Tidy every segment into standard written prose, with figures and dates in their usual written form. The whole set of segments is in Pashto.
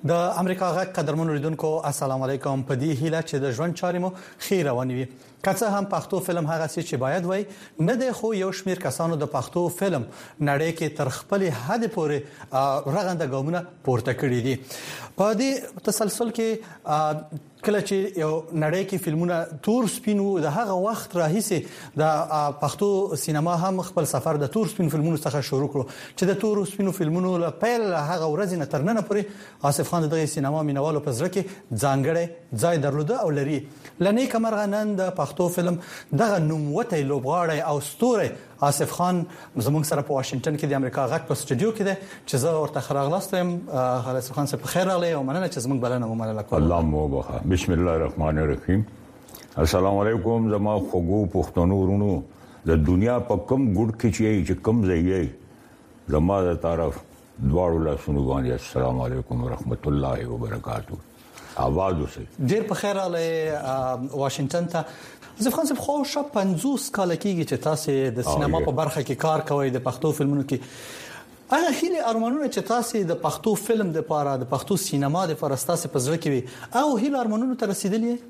د امریکا غږ قدرمن اوریدونکو السلام علیکم. په دې هیله چې د ژوند چارې مو خیر روانې وي. که هم پښتو فلم هغه څه چې باید وای نه دی، خو یو شمیر کسانو د پښتو فلم نړۍ کې تر خپل حد پورې رغنده ګامونه پورته کړی دي. په دې تسلسل کې کله چې یو نړۍ کې فلمونه تور سپین وو، د هغه وخت راهیسي د پښتو سینما هم خپل سفر د تور سپین فلمونو څخه شروع کړو چې د تور سپین فلمونو له پیل هغه ورځ نه تر نن پورې آصف خان دغه سینما مینوالو په زړه کې ځانګړی ځای درلوده او لري. لنی کمرغه نن د پښتو فلم دغه نوموتی لوبغاړی او ستوری آصف خان زموږ سره په واشنگټن کې د امریکا غږ په سټوډیو کې دی چې زه ورته خراغلاستم. آصف خان صاحب خیر راغلی او مننه چې زموږ بلنه ومنله. الله مو بخا. بسم الله الرحمن الرحیم. السلام علیکم زما خوګو پښتنو ورونو د دنیا په کم ګډ کې چې کم ځای زما د طرف دواړو لاسونو باندې السلام علیکم ورحمت الله وبرکاتہ. आवाज وسی ډیر په خیر راغلی واشنگټن ته. آصف خان صاحب خو شپ 50 کال کېږي چې تاسو د سینما په برخه کې کار کوئ د پښتو فلمونو کې. اغه هیله ارمانونه چې تاسو د پښتو فلم د لپاره د پښتو سینما د لپاره تاسو په زړه کې وي او هیله ارمانونه ته رسیدلې؟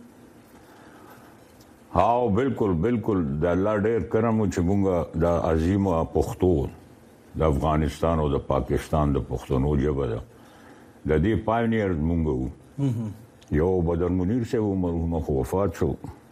ها بالکل د الله ډېر کرم چې موږ د عظیم پښتو د افغانستان او د پاکستان د پښتونو ژبه ده د دې پاینیر موږ وو. یو بدر منیر سے وہ مرحوم وفات شو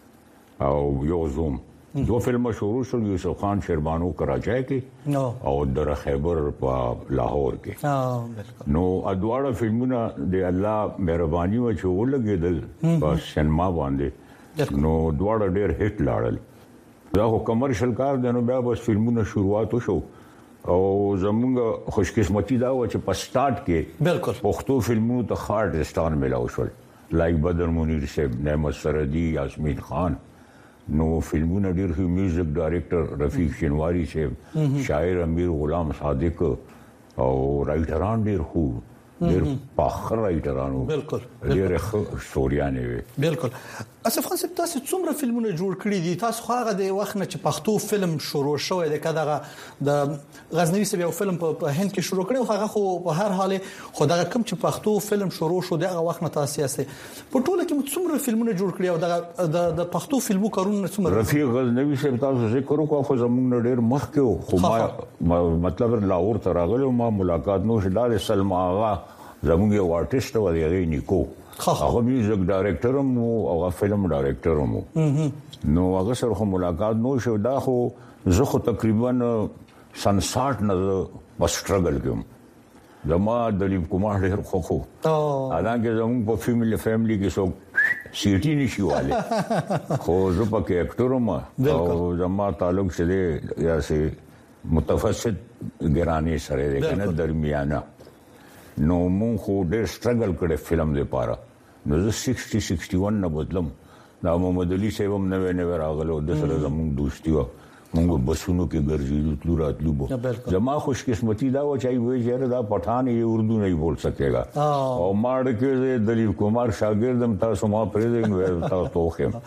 او یو زوم دو فلم شروع شو یوسف خان شیربانو کراچۍ کې او در خیبر په لاهور کې. نو ادواړه فلمونه د الله مهرباني و چې ولګېدل په سینما باندې، نو دواړه ډېر هټ لاړل. دا خو کمرشل کار دی، نو بیا بس فلمونه شروعات وشو او زمونږ خوشقسمتی دا و چې په سٹارټ کې بالکل پښتو فلمونو ته خاط ستان ملاو شول، لایک بدر منیر صاحب، نعمت سردی، یاسمین خان. نو فلمونه ډیر ښه میوزیک ډایریکټر رفیق شینواری صاحب، شاعر امیر غلام صادق او رائټران ډیر خو ډیر فخر رائټرانو. بالکل ډیر ښه سټوریانه وي. بالکل. آصف خان صاحب تاسو څومره فلمونه جوړ کړی دي؟ تاسو خو هغه د وخت نه چې پښتو فلم شروع شوی دی کداغه د غزنوي صاحب یو فلم په هند کې شروع کړو، هغه خو په هر حال خو دغه کوم چې پښتو فلم شروع شو دغه وخت نه تاسو یاستئ په ټوله کې څومره فلمونه جوړ کړی او د پښتو فلمو کارونه څومره؟ رفیق غزنوي صاحب تاسو ذکر وکړو خو زموږ ډیر مخکې خو ما مطلب لاهور ته راغلو، ما ملاقات نو شدار سلمى آغا زموږ یو آرټیست و دی نیکو، هغه میوزیک ډایریکټر هم او هغه فلم ډایریکټر هم. نو هغه سره خو ملاقات نو شو. دا خو زه خو تقریبا سن 60 نه په سټرګل کوم. زما دلیپ کومار ډیر خو حالانکه زموږ په فیملی کې څوک سیټی نشي واله خو زه پکې اکټر ما او زما تعلق شه یا سي متوسط ګرانی سره دی کنه درمیانه. نو مون خو ډېر سټرګل کړې فلم لپاره. نو زه 61 نه بدلم. دا محمد علي صاحب هم نوې راغلو، د سره زموږ دوستي و، موږ بسونو کې ګرځېدو تلو راتلو بو. زما خوش قسمتی دا و چې وایي چې دا پټان یې اردو نه بول سکੇਗਾ او ماړ کې دلیپ کومار شاګردم تاسو ما پرې تاسو خو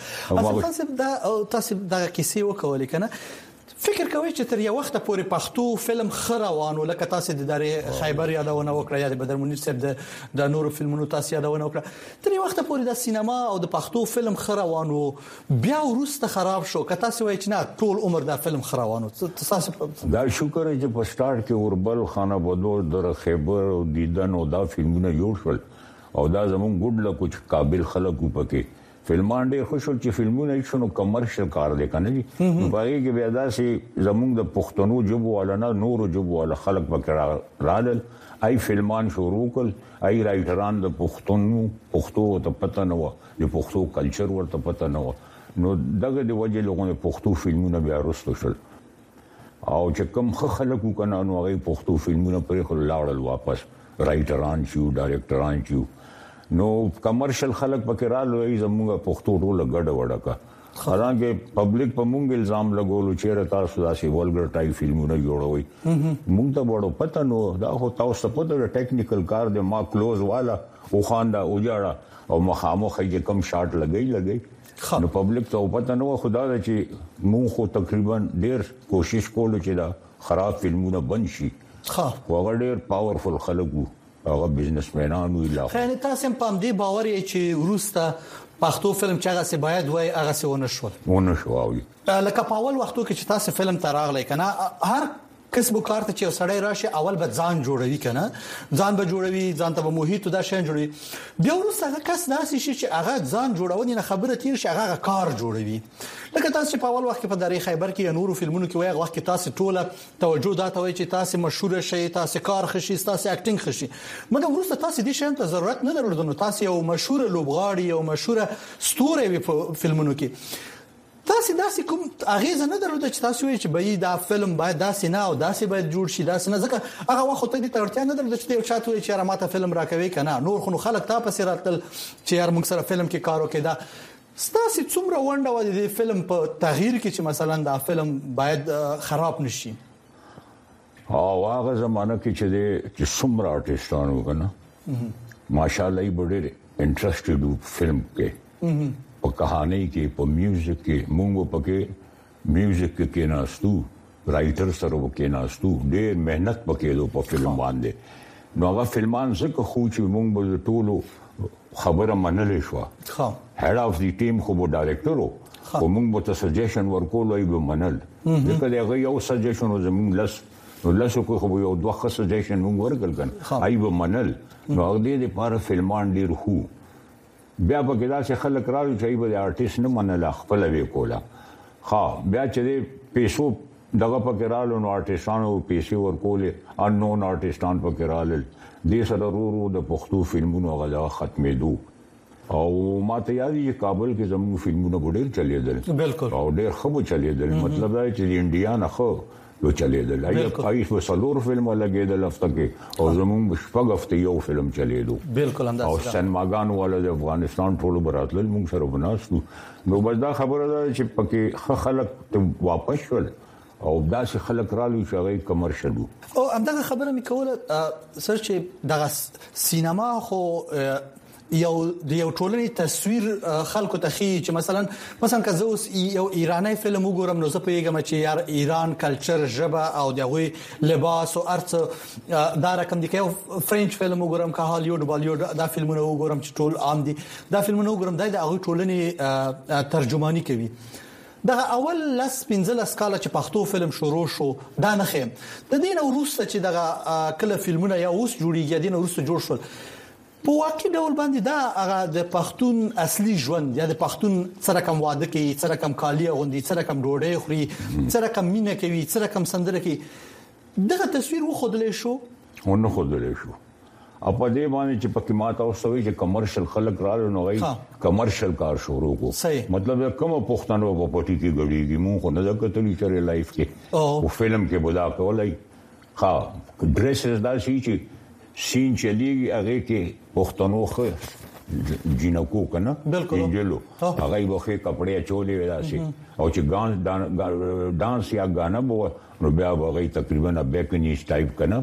تاسو دا کیسې وکولې کنه. فکر کوي چې تر یو وخت پورې پښتو فلم خروانو لکه تاسو د داري خیبر یادونه وکړه یا د بدر منیر صاحب د نور فلمونو تاسو یادونه وکړه، تر یو وخت پورې د سینما او د پښتو فلم خروانو بیا ورسته خراب شو. که تاسو وایئ چې نه ټول عمر د فلم خروانو تاسو دا شکر چې په سٹارټ کې اوربل خانه بدور در خیبر او دیدن او دا فلمونه جوړ شول او دا زمون ګډ له کچھ قابل خلکو پکې فلمان ډېر خوشو چې فلمونه هیڅ نو کمرشل کار دی کنه دي. باقي کې بیا دا سي زمونږ د پښتنو جبو ولنه نورو جبو ول خلک پکې رالل ای فلمان شروع کول، ای رائټران د پښتو ته پته نه و، د پښتو کلچر ورته پته نه و. نو دغه د وجه لغونه پښتو فلمونه بیا رسټو شول او چې کوم خلکو کنه نو هغه پښتو فلمونه پرې خل لاړل واپس، رائټران شو ډایرکټران شو. نو کمرشل خلک پکې رالوي زموږ پښتو ټوله ګډه وډه کا. حالانکه پبلک په مونږ الزام لګولو چې تاسو داسې ولګر ټای فلمونه جوړوي. مونږ ته وړو پته نو دا خو تاسو په دغه ټیکنیکل کار د ما کلوز والا او خاندا اوجاړه او مخامخ یې کم شاټ لګي نو پبلک ته پته نو خدا دا چې مونږ خو تقریبا ډیر کوشش کولو چې دا خراب فلمونه بند شي. هغه ډیر پاورفل خلک وو هغه بزنسمنان وی لا خو تاسو په دې باور یې چې ورسته پښتو فلم چې هغه څه باید وای هغه څه ونه شو لکه په اول وختو کې چې تاسو فلم تراغلی کنه هر کسب کار ته چې سړی راشي اول به ځان جوړوي کنه ځان به جوړوي ځان ته به محیط دا شین جوړوي بیا ورسره هغه کس داسې شي چې هغه ځان جوړونې نه خبره تیر شي هغه کار جوړوي لکه تاسو په اول وخت کې په دری خیبر کې نورو فلمونو کې وایي وخت کې تاسو ټوله توجه دا ته وایي چې تاسو مشهور شئ تاسو کار خشي تاسو اکټینګ خشي مګر ورسره تاسو دې شین ته ضرورت نه درلود نو تاسو یو مشهور لوبغاړي یو مشهور ستوره وي په فلمونو کې تاسو داسې کوم اغیزه نه درلود چې تاسو وایي چې به دا فلم باید داسې نه او داسې باید جوړ شي داسې نه ځکه هغه وخت ته د تړتیا نه درلود چې یو چاته وایي چې راته فلم راکوي کنه نور خو خلک تا پسې راتل چې یار موږ سره فلم کې کار وکړي دا ستاسو څومره ونده و د فلم په تغییر کې چې مثلا دا فلم باید خراب نشي هغه زمانہ کې چې څومره آرټیستانو کنه ماشاءالله یې ډېر انټرېستډ فلم کې په کہانی کې په میوزیک کې مونږ پکې میوزیک کې ناستو رائټر سره وکې ناستو ډېر مهنت پکې په فلم باندې نو هغه فلمان څخه خو چې مونږ به ټولو خبره منلې شو هډ اف دی ټیم خو به ډایرکټر وو مونږ به ته سجیشن ورکول وای به منل ځکه هغه یو سجیشن زمونږ لاسو خو یو دوه سجیشن مونږ ورکل کړه آی به منل نو هغه دې لپاره فلمان ډېر خو بیا په کې دا چې خلک راوي چې به آرټیست نه منل خپل وی کولا بیا چې پیسو دغه په رالو نو آرټیستانو پیسې ورکولې ان نون آرټیستان په رالل دې سره ورو د پښتو فلمونو غلا ختمېدو او ماته یادي چې کابل کې زموږ فلمونه ډېر چلیدل بالکل او ډېر خو چلیدل مطلب دا چې انډیا نه خو یو چلیدل ایس وسلور فلم لګیدل هفته کې او زموږ شپږ هفته یو فلم چلیدو بالکل او سینماګان والا د افغانستان ټولو براتل موږ سره بناستو نو بس دا خبره ده چې پکې خلک ته واپس شول او دا چې خلک رالو چې هغه کمرشل او همدغه خبره مې کوله سر چې دغه سینما خو یو د یو ټولنې تصویر خلکو ته خي چې مثلا که زه اوس یو ایرانی فلم وګورم نو زه پیغام چې یار ایران کلچر ژبه او دغه لباس او ارت دا رقم دي که فرنچ فلم وګورم که هالیوډ بالیوډ دا فلمونه وګورم چې ټول عام دي دا فلمونه وګورم د هغه ټولنې ترجمانی کوي دا اول لاس 15 کال چې پښتو فلم شروع شو دا نه خیم د دین وروسته چې دغه کله فلمونه یا اوس جوړیږي دین وروسته جوړ شول په واقعي ډول باندې دا هغه د پښتون اصلي ژوند یا د پښتون سره کوم واده کوي سره کوم کالی غوندي سره کوم ډوډۍ خوري سره کوم مینه کوي سره کوم سندره کوي دغه تصویر و خودلې شو ونه خودلې شو اپ دې باندې چې پکې ماته اوسوي چې کمرشل خلک رالو نو غي کمرشل کار شروع کو مطلب کوم پښتنو په پټي کې غړيږي مونږ خو نه کتلې چې لایف کې او فلم کې بودا کولای ډریسز دا شي چې سین چلیږي هغه کې پښتنو خو جنکو کنه انجلو هغه به کپڑے چولې وداسي او چې ډانس یا غانا بو نو بیا هغه تقریبا بیکنیش ټایپ کنه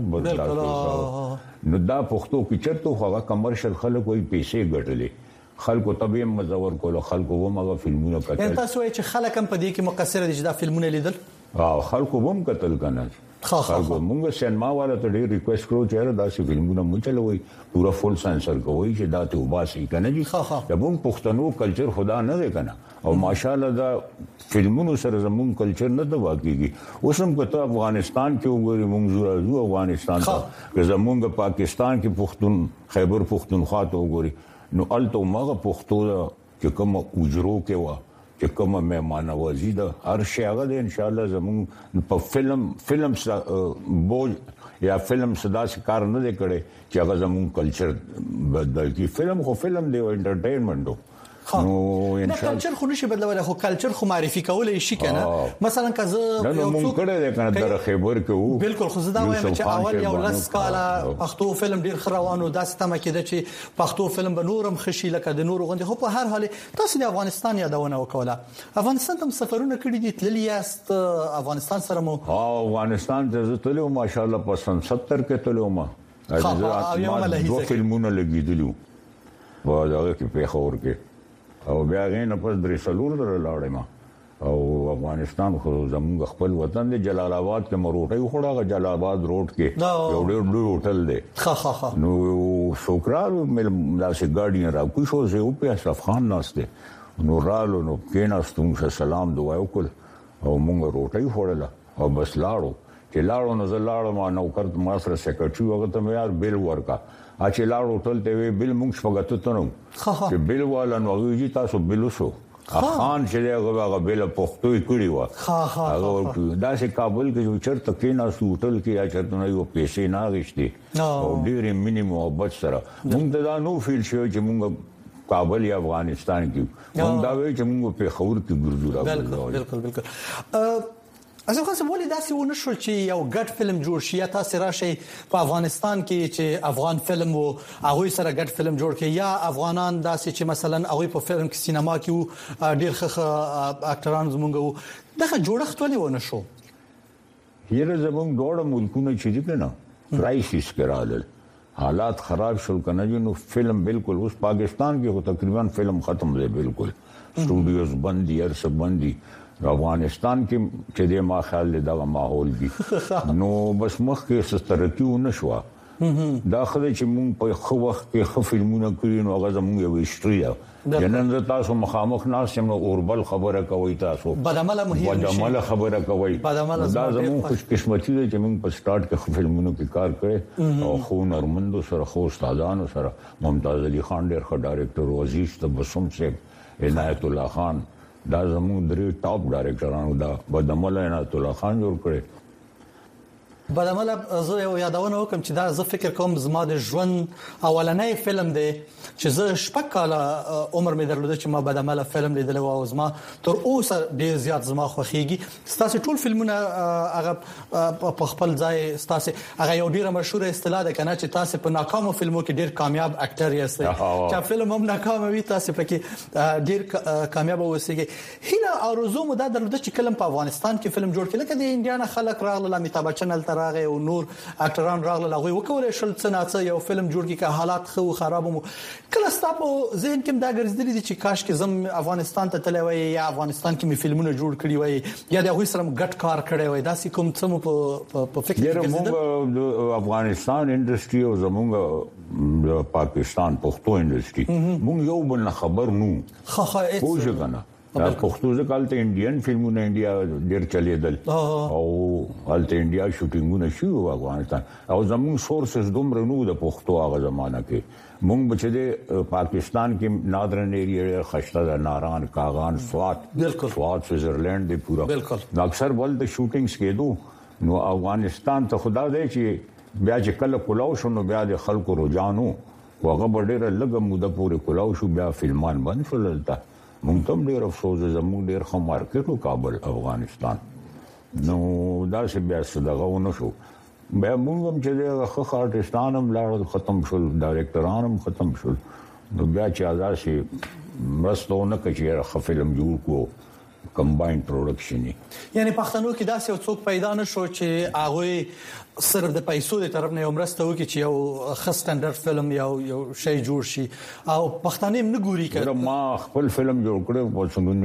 نو دا پښتو کې چرته هغه کمرشل خلک وای پیسې ګټلې خلکو طبيعي مزور کول خلکو ومغه فلمونه کتل تاسو وای چې خلک هم په دې کې مقصر دي چې دا فلمونه لیدل خلکو هم کتل کنه خلکو موږ سینما والا ته ډېر ریکوست کړو چې دا څه فلمونه مو چلوي پورا فول سانسر کوي چې دا ته وباسي کنه جی دا موږ پښتنو کلچر خدا نه دی کنه او ماشاءالله دا فلمونو سره زموږ کلچر نه د واقعي اوس هم کته افغانستان کې وګورئ موږ زو افغانستان ته زموږ پاکستان کې پښتون خیبر پښتونخوا ته وګورئ نو الته مغه پښتو چې کوم اجرو کې و چې کوم مهمان نوازی ده هر شی هغه ان شاء الله زموږ په فلم بوج یا فلم صدا کار نه کړي چې هغه زموږ کلچر بدل کی فلم خو فلم دی انټرټینمنټ نو ان شاء الله کلچر خو نشي بدلول خو کلچر خو معرفي کولای شي کنه مثلا که زه یو څوک کړه کنه در خیبر کې وو بالکل خو زه دا وایم چې اول یو لس کاله پښتو فلم ډیر خروانو داسې تمه کېده چې پښتو فلم به نورم خشي لکه د نور غوندي خو په هر حال تاسو د افغانستان یادونه وکوله افغانستان ته سفرونه کړی دي تللی یاست افغانستان سره مو افغانستان ته تللی ماشاءالله په 70 کې تللی ما دوه فلمونه لګیدلو و دا کې په خور کې او بیا غین په درې سلور در لاړم او افغانستان خو زموږ خپل وطن دی. جلال آباد کې مروټي خوړه، جلال آباد روډ کې یو ډېر لوی هوټل دی. نو شکرال مل داسې ګاډي را کوی شو زه او په اشرف خان ناشته نو رالو نو کېناستم سلام دعا وکړ او موږ روټي خوړله او بس لاړو. چې لاړو نو زه لاړم ما نوکر ما سره سیکریټري وغه ته یار بیل ورکا چې لاړو هوټل ته وی بیل موږ شپږته ته نو چې بیل والا نو وی تاسو بیل وسو خان چې هغه بیل پختو کړی و هغه دا چې کابل کې چرته کې نه هوټل کې یا چرته نه یو پیسې نه غشتي او ډېر مینیمم محبت سره موږ دا نو فیل شو چې موږ کابل یا افغانستان کې موږ دا وی چې موږ په خور کې ګرځو بالکل اصل خاصه ولې داسې ونه شو چې یو ګډ فلم جوړ شي یا تاسو راشي په افغانستان کې چې افغان فلم وو هغه سره ګډ فلم جوړ کړي یا افغانان داسې چې مثلا هغه په فلم کې سینما کې ډېر ښه اکټران زمونږ وو دغه جوړښت ولې ونه شو؟ یره زمونږ ډوړ ملکونه چې دي کنه کرایسیس کرالل حالات خراب شول کنه نو فلم بالکل اوس پاکستان کې هو تقریبا فلم ختم دی بالکل سټوډیوز بندي هر څه بندي. افغانستان کې چې د ما خیال دا ماحول دی نو بس مخ کې سترکیو نشو دا خدای چې مونږ په خو وخت کې خو فلمونه کړی نو هغه زموږ یو هیستوري ده. جنن تاسو مخامخ ناس هم نو اوربل خبره کوي تاسو بدعمله بدعمله خبره کوي دا زموږ خوش قسمتي ده چې مونږ په سٹارټ کې فلمونو کې کار کړی او خو نرمندو سره خو استادانو سره ممتاز علي خان ډېر ښه ډایرکټر او عزیز تبسم صاحب عنایت الله خان دا زموږ درې ټاپ ډایرکټرانو دا بدعمله عنایت الله خان جوړ کړی. بدعمله زه یو یادونه وکم چې دا زه فکر کوم زما د ژوند اولنۍ فلم دی چې زه شپږ کاله عمر مې درلود چې ما بدعمله فلم لیدل او زما تر اوسه ډیر زیات زما خوښیږي. ستاسو ټول فلمونه هغه په خپل ځای ستاسو هغه یو ډیره مشهور اصطلاح ده کنه چې تاسو په ناکامو فلمو کې ډیر کامیاب اکټر یاست چې فلم هم ناکام وي تاسو پکې ډیر کامیاب اوسئ. هیله ارزو مو دا درلود چې کلم په افغانستان کې فلم جوړ کړي لکه د انډیانا خلک راغله امیتاب بچن راغی او نور اکټران راغله هغه وکولای شل څنګه یو فلم جوړ کړي که حالات خو خراب مو کله ستاسو ذهن کې دا ګرځېدلی دي چې کاش کې زم افغانستان ته تللی وای یا افغانستان کې می فلمونه جوړ کړي وای یا د هغه سره ګډ کار کړی وای دا سې کوم څه مو په فکر کې ګرځېدل؟ د افغانستان انډستری او زموږ پاکستان پښتو انډستری موږ یو بل خبر نو خو څنګه دا پښتو ځکه ته انډین فلمونه انډیا ډیر چلیدل او الته انډیا شوټینګونه شو افغانستان او زموږ سورسز دومره نو د پښتو هغه زمانہ کې مونږ بچو د پاکستان کې نادرن ایریا خشته د ناران کاغان سوات سوئټزرلند دی پورا اکثر ول د شوټینګز کېدو نو افغانستان ته خدا دې چې بیا چې کله کولاو شنو بیا د خلکو رجانو وغه ډېر لږه موده پورې کولاو شو بیا فلمان بند شولته مونږ ته ډېر افسوس زموږ ډېر خو مارکیټو کابل افغانستان نو دا چې بیا صداغونه شو بیا مونږ هم چې د خاطرستان هم لاړ ختم شول ډایرکټران هم ختم شول نو بیا چې آزاد شي مرستونه کوي فلم جوړ کو کمباین پروډکشن یعنی پښتنو کې داسې یو څوک پیدا نشو چې هغه صرف د پیسو د طرف نه مرسته وکړي چې یو ښه سټانډرډ فلم یو شی جوړ شي او پښتانه هم نه ګوري کړه. ما خپل فلم جوړ کړو په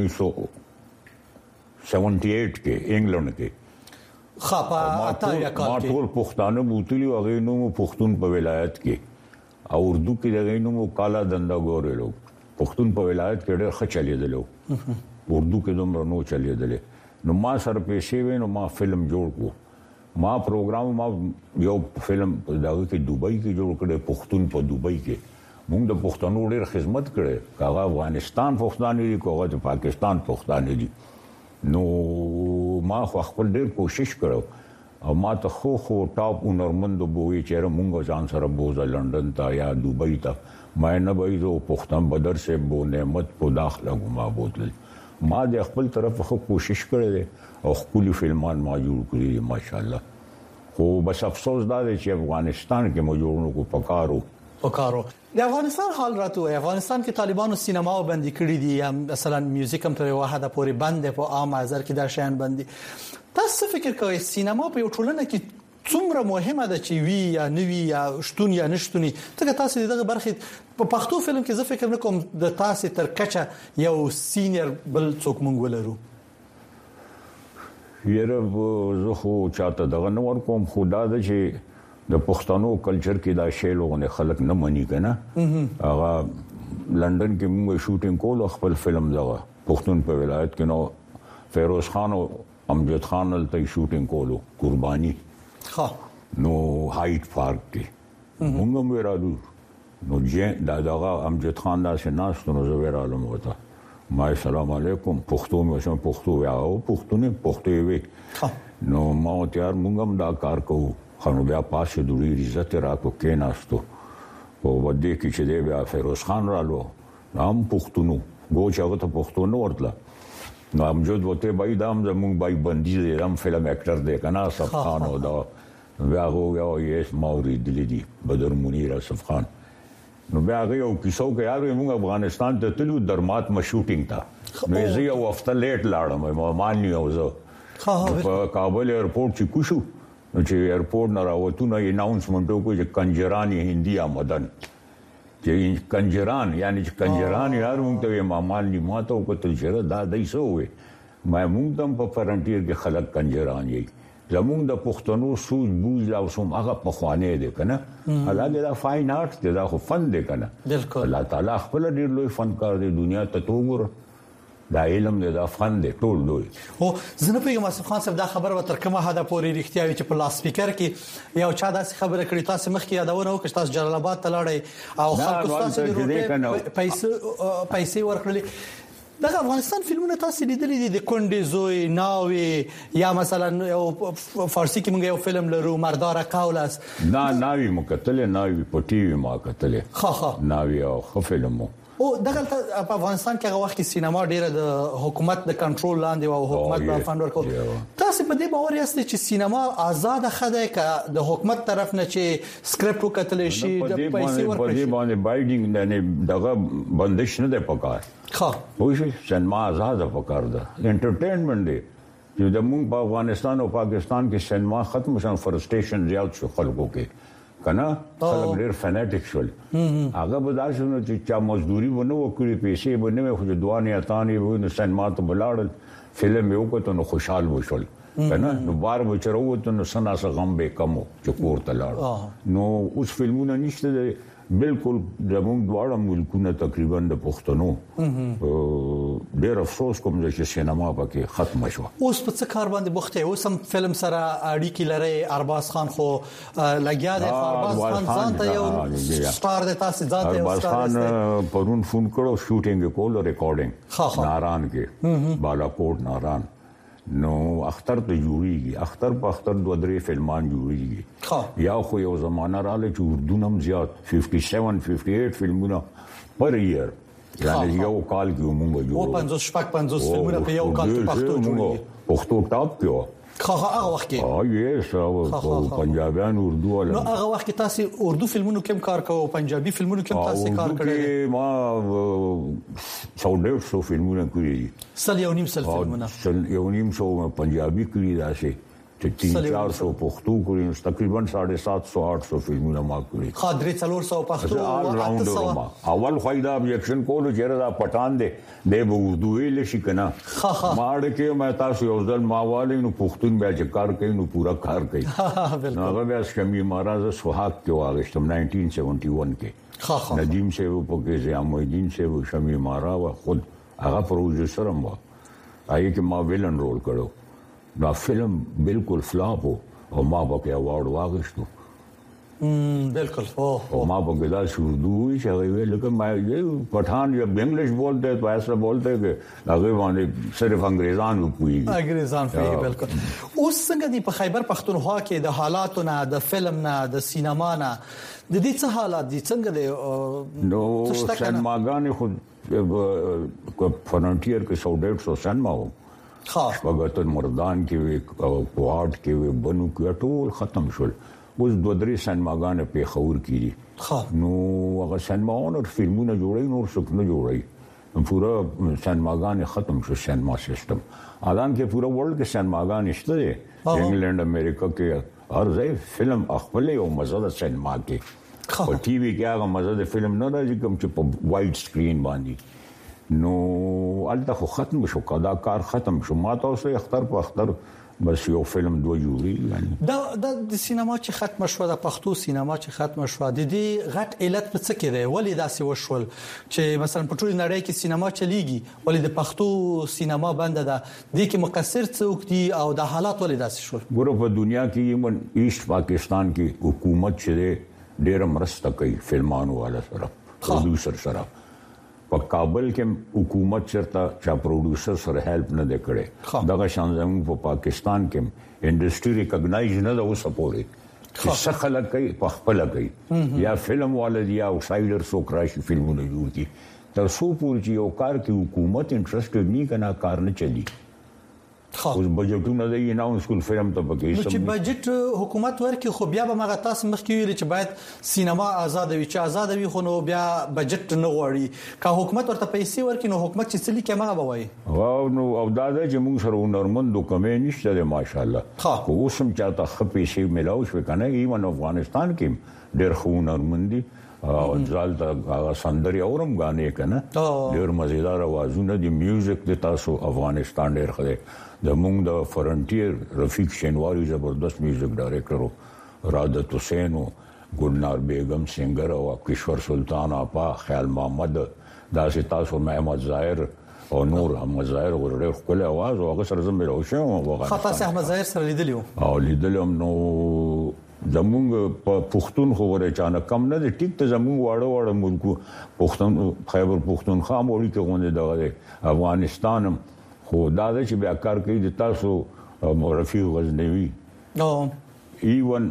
1978 کې انګلند کې خاپا اتاویا کال کې ما ټول پښتانه بوتلی او غینو پښتون په ولایت کې او اردو کې غینو کالا دندا ګورلو پښتون په ولایت کې ډېر ښه چلیدلو اردو کې دومره نو چلیدل نو ما سره پیسې وینم ما فلم جوړ کو ما پروګرام ما یو فلم دغه کې دوبۍ کې جوړ کړی پښتون په دوبۍ کې موږ د پښتنو ډېر خدمت کړي کاغه افغانستان پښتانه دي کوغه د پاکستان پښتانه دي نو ما خپل ډېر کوشش کړو او ما ته خو ټاپ هنرمند بووي چې موږ ځان سره بوزه لندن ته یا دوبۍ ته ما نه وایو پښتون بدر سے بو نعمت په داخله غما بوتل ما د خپل طرف خو کوشش کړې او خپل فلمان ما جوړ کړی ماشاءالله خو بس افسوس دا دی چې افغانستان کې مو جوړونو کو پکارو د افغانستان حال راته افغانستان کې طالبانو سینما بندي کړی دي مثلا میوزیک هم تر واحده پورې بند په عام ازر کې دا شین بندي تاسو فکر کوئ سینما په یو ټولنه کې څومره مهمه ده چې وی یا نوی یا شتون یا نشتونی ته تاسو دغه برخه په پښتو فلم کې زه فکر نکوم د تاسو تر کچه یو سینیئر بل څوک مونږ ولرو یره زه خو چاته دغه نور کوم خدا د چې د پښتنو کلچر کې دا شی لوګونه خلک نه مني کنه هغه لندن کې موږ شوټینګ کول خپل فلم دغه پښتون په ولایت کې نو فیروز خان او امجد خان ته شوټینګ کولو قرباني نو هایټ پارک کې موږ ورالو نو چې دغه امجد خان دا شناست نو زه ورالم وته ما السلام علیکم پښتو مې سم پښتو یاو پښتون پښتو وی نو ما تیار موږ دا کار کوو خنو بیا پاسه دوی عزت راکو کې ناستو او ودې کې چې دی بیا فیروز خان رالو نام پښتونو ګوچ هغه ته پښتون ورتله نو امجد وته بای دام زمون بای بندي دم فلم اکټر دی کنه صف خان او دا بیا هو یې ماوري دلی بدر منیر صف خان نو بیا هغه یو کیسو کې یار موږ افغانستان ته تلو درمات ما شوټینګ تا نو زه یو هفته لیټ لاړم ما مانیو زه په کابل ایرپورټ چې کوشو نو چې ایرپورټ نه راوته نو اناونسمنت وکړ چې کنجرانی هندي آمدن چې کنجران یعنی چې کنجران یار موږ ته ما مال نه ماته وکړل چې دا دایسو وي ما موږ هم په فرنټیر کې خلک کنجران یې زمونږ د پښتنو سوچ بوج لا اوسم هغه په خوانې دي کنه هغه دا فاین آرټ دی دا خو فن دی کنه بالکل الله تعالی خپل ډیر لوی فنکار دی دنیا ته توګور دا علم دی دا فن دی ټول لوی او زنه پیغام اسف خان صاحب دا خبر و تر کومه حدا پورې رښتیا وي چې په لاس سپیکر کې یو چا داسې خبره کړې تاسو مخ کې یادونه وکړه تاسو جلال آباد ته لاړې او خلکو تاسو د روټه پیسې ورکړلې دغه افغانستان فلمونه تاسو لیدلې دي د کونډې زوی ناوي یا مثلا یو فارسی کې موږ یو فلم لرو مردار قولس ناوي مکتل ناوي پټي ما کتلې ناوي او فلمو او دغه په افغانستان کې هغه وخت کې سینما ډیره د حکومت د کنټرول لاندې او حکومت په فند ورکو تاسو په دې باور یاست چې سینما آزاد خده ک د حکومت طرف نه چې سکرپټ وکتل شي د پیسې ورکړي په دې باندې بایډینګ نه دغه بندش نه ده پکار وایي سینما آزاد پکار ده انټرټینمنت دی چې د موږ په افغانستان او پاکستان کې سینما ختم شون فرستریشن زیات شو خلکو کې کنه خلک ډېر فناټیک شول هغه به دا شنو چې چا مزدوري ونه وکړي پیسې به نه خو دوانې اتانې ونه سینما ته بلاړل فلم یو کوته نو خوشحال وشول کنه نو بار بچروته نو سنا سره غم به کمو چې کور ته لاړ نو اوس فلمونه نشته بالکل زموږ دواړه ملکونه تقریبا د پښتنو ډېر افسوس کوم چې سینما پکې ختم شو اوس په څه کار باندې بوخته اوس هم فلم سره اړیکې لري ارباز خان خو لګیا دی ارباز خان ځان ته یو سٹار دی تاسو ځان ته ارباز خان پرون فون کړو شوټینګ کول ریکارډینګ ناران کې بالاکوټ ناران نو اختر ته جوړیږي اختر په اختر دوه درې فلمان جوړیږي یا خو یو زمانہ رااله چې اردو نم زیات 57 58 فلمونه پر ایئر یعنی یو کال کې موږ جوړو 50 فلمونه په یو کال کې پښتو جوړیږي پښتو ټاپ کې هغه وخت کې یې سره پنجابیان اردو ولا نو هغه وخت کې تاسو اردو فلمونو کې کار کوو پنجابي فلمونو کې تاسو کار کړی ما 150 فلمونه کړی سل یو نیم سل فلمونه سل یو نیم سو پنجابي کړی داسې چې 300 پښتو کړی تقریبا 750 800 فلمونه ما کړی خاطر 400 پښتو او 800 اول خایدا ابجیکشن کولو چې را پټان دی د اردو ویل شي کنه ماړ کې مې تاسو یو ځل ماواله نو پښتون بیا چې کار کوي نو پورا کار کوي نو هغه بیا شمی مہاراج سوهاگ کې واغشتم 1971 کې ندیم سے وہ پکې زیام الدین سے وہ شمی مہاراج خود هغه پروډوسر هم و آی کې ما ویلن رول کړو دا فلم بالکل فلاپ ہو اور ماں باپ کے ایوارڈ واغشتو بالکل اور ماں باپ کے دا اردو ہوئی چاہیے لیکن میں یہ پٹھان جب انگلش بولتے تو ایسا بولتے کہ هغه باندې صرف انګریزان وپوي انګریزان په بالکل اوس څنګه دی په خیبر پختونخوا کې د حالاتو نه د فلم نه د سینما نه د دې څه حالات دي څنګه دی نو سینماګان خو فرنټیر کې 150 سینما وو خاص وګتن مردان کې او کوارټ کې بنو کې ټول ختم شول اوس دوه درې سینماګان په خور کې نو هغه سینماونه فلمونه جوړي نور څوک نه جوړي پورا سینماګان ختم شو سینما سیستم الان کې پورا ورلد کې سینماګان شته انګلند امریکا کې هر ځای فلم خپل یو مزه د سینما کې په ټي وي کې هغه مزه د فلم نه راځي کوم چې په وایډ سکرین باندې نو الته خو ختم شو دا کار ختم شو ما تاسو اختر په اختر بس یو فلم دوه جوړي یعنی د سینما چې ختم شو د پښتو سینما چې ختم شو د دې غټ علت په څه کې دی ولې داسې وشول چې مثلا په ټول نړۍ کې سینما چلیږي ولې د پښتو سینما بند ده د کې مقصر څوک دي او د حالات ولې داسې شول ګوره په دنیا کې من ایست پاکستان کې حکومت چې ډېر مرسته کوي فلمانو والا سره پروډوسر سره په کابل کې حکومت چرته چا پروډوسر سره هیلپ نه کړي دغه شان زموږ په پاکستان کې انډستری ریکګنایز نه ده اوس پورې چې څه خلک کوي په خپل کوي یا فلم والد یا آوټسایډر سو کراشي فلمونه جوړ کی تر څو پورې چې یو کار کې حکومت انټرېسټډ نه کنا کار نه چلی اوس بجټونه دی اناونس کول فلم ته پکې چې بجټ حکومت ورکړي خو بیا به مغه تاسو مخکې ویل چې باید سینما آزاد وي چې آزاد وي خو نو بیا بجټ نه غواړي که حکومت ورته پیسې ورکړي نو حکومت چې څلی کې مغه بوي او دا چې موږ سره هنرمندو کمې نشته ماشاءالله خو اوس هم چاته خپې ملاو شو کنه ایون افغانستان کې ډېر خو هنرمندي او ځال دا سندري اورم غانې کنه ډېر مزیدار اوازونه دي میوزیک د تاسو افغانستان ډېر خله د مونږ د فرنټیر رفیق شینواری زبردست میوزیک ډایریکټر رادت حسین او ګلنار بیگم سنگر او کشور سلطان اپا خیال محمد داسې تاسو محمد ظاهر او نور احمد ظاهر ورته خپل आवाज او هغه سره زموږ راوښه او خاصه احمد ظاهر سره لیدلیو او لیدلم نو زمونږ په پښتون خو ورته چانه کم نه دي ټیک ته زمونږ واړه ملکو پښتون خیبر پښتونخوا موري کې غونډه دغه افغانستان خو دا چې بیا کار کوي د تاسو رفیق غزنوي ایون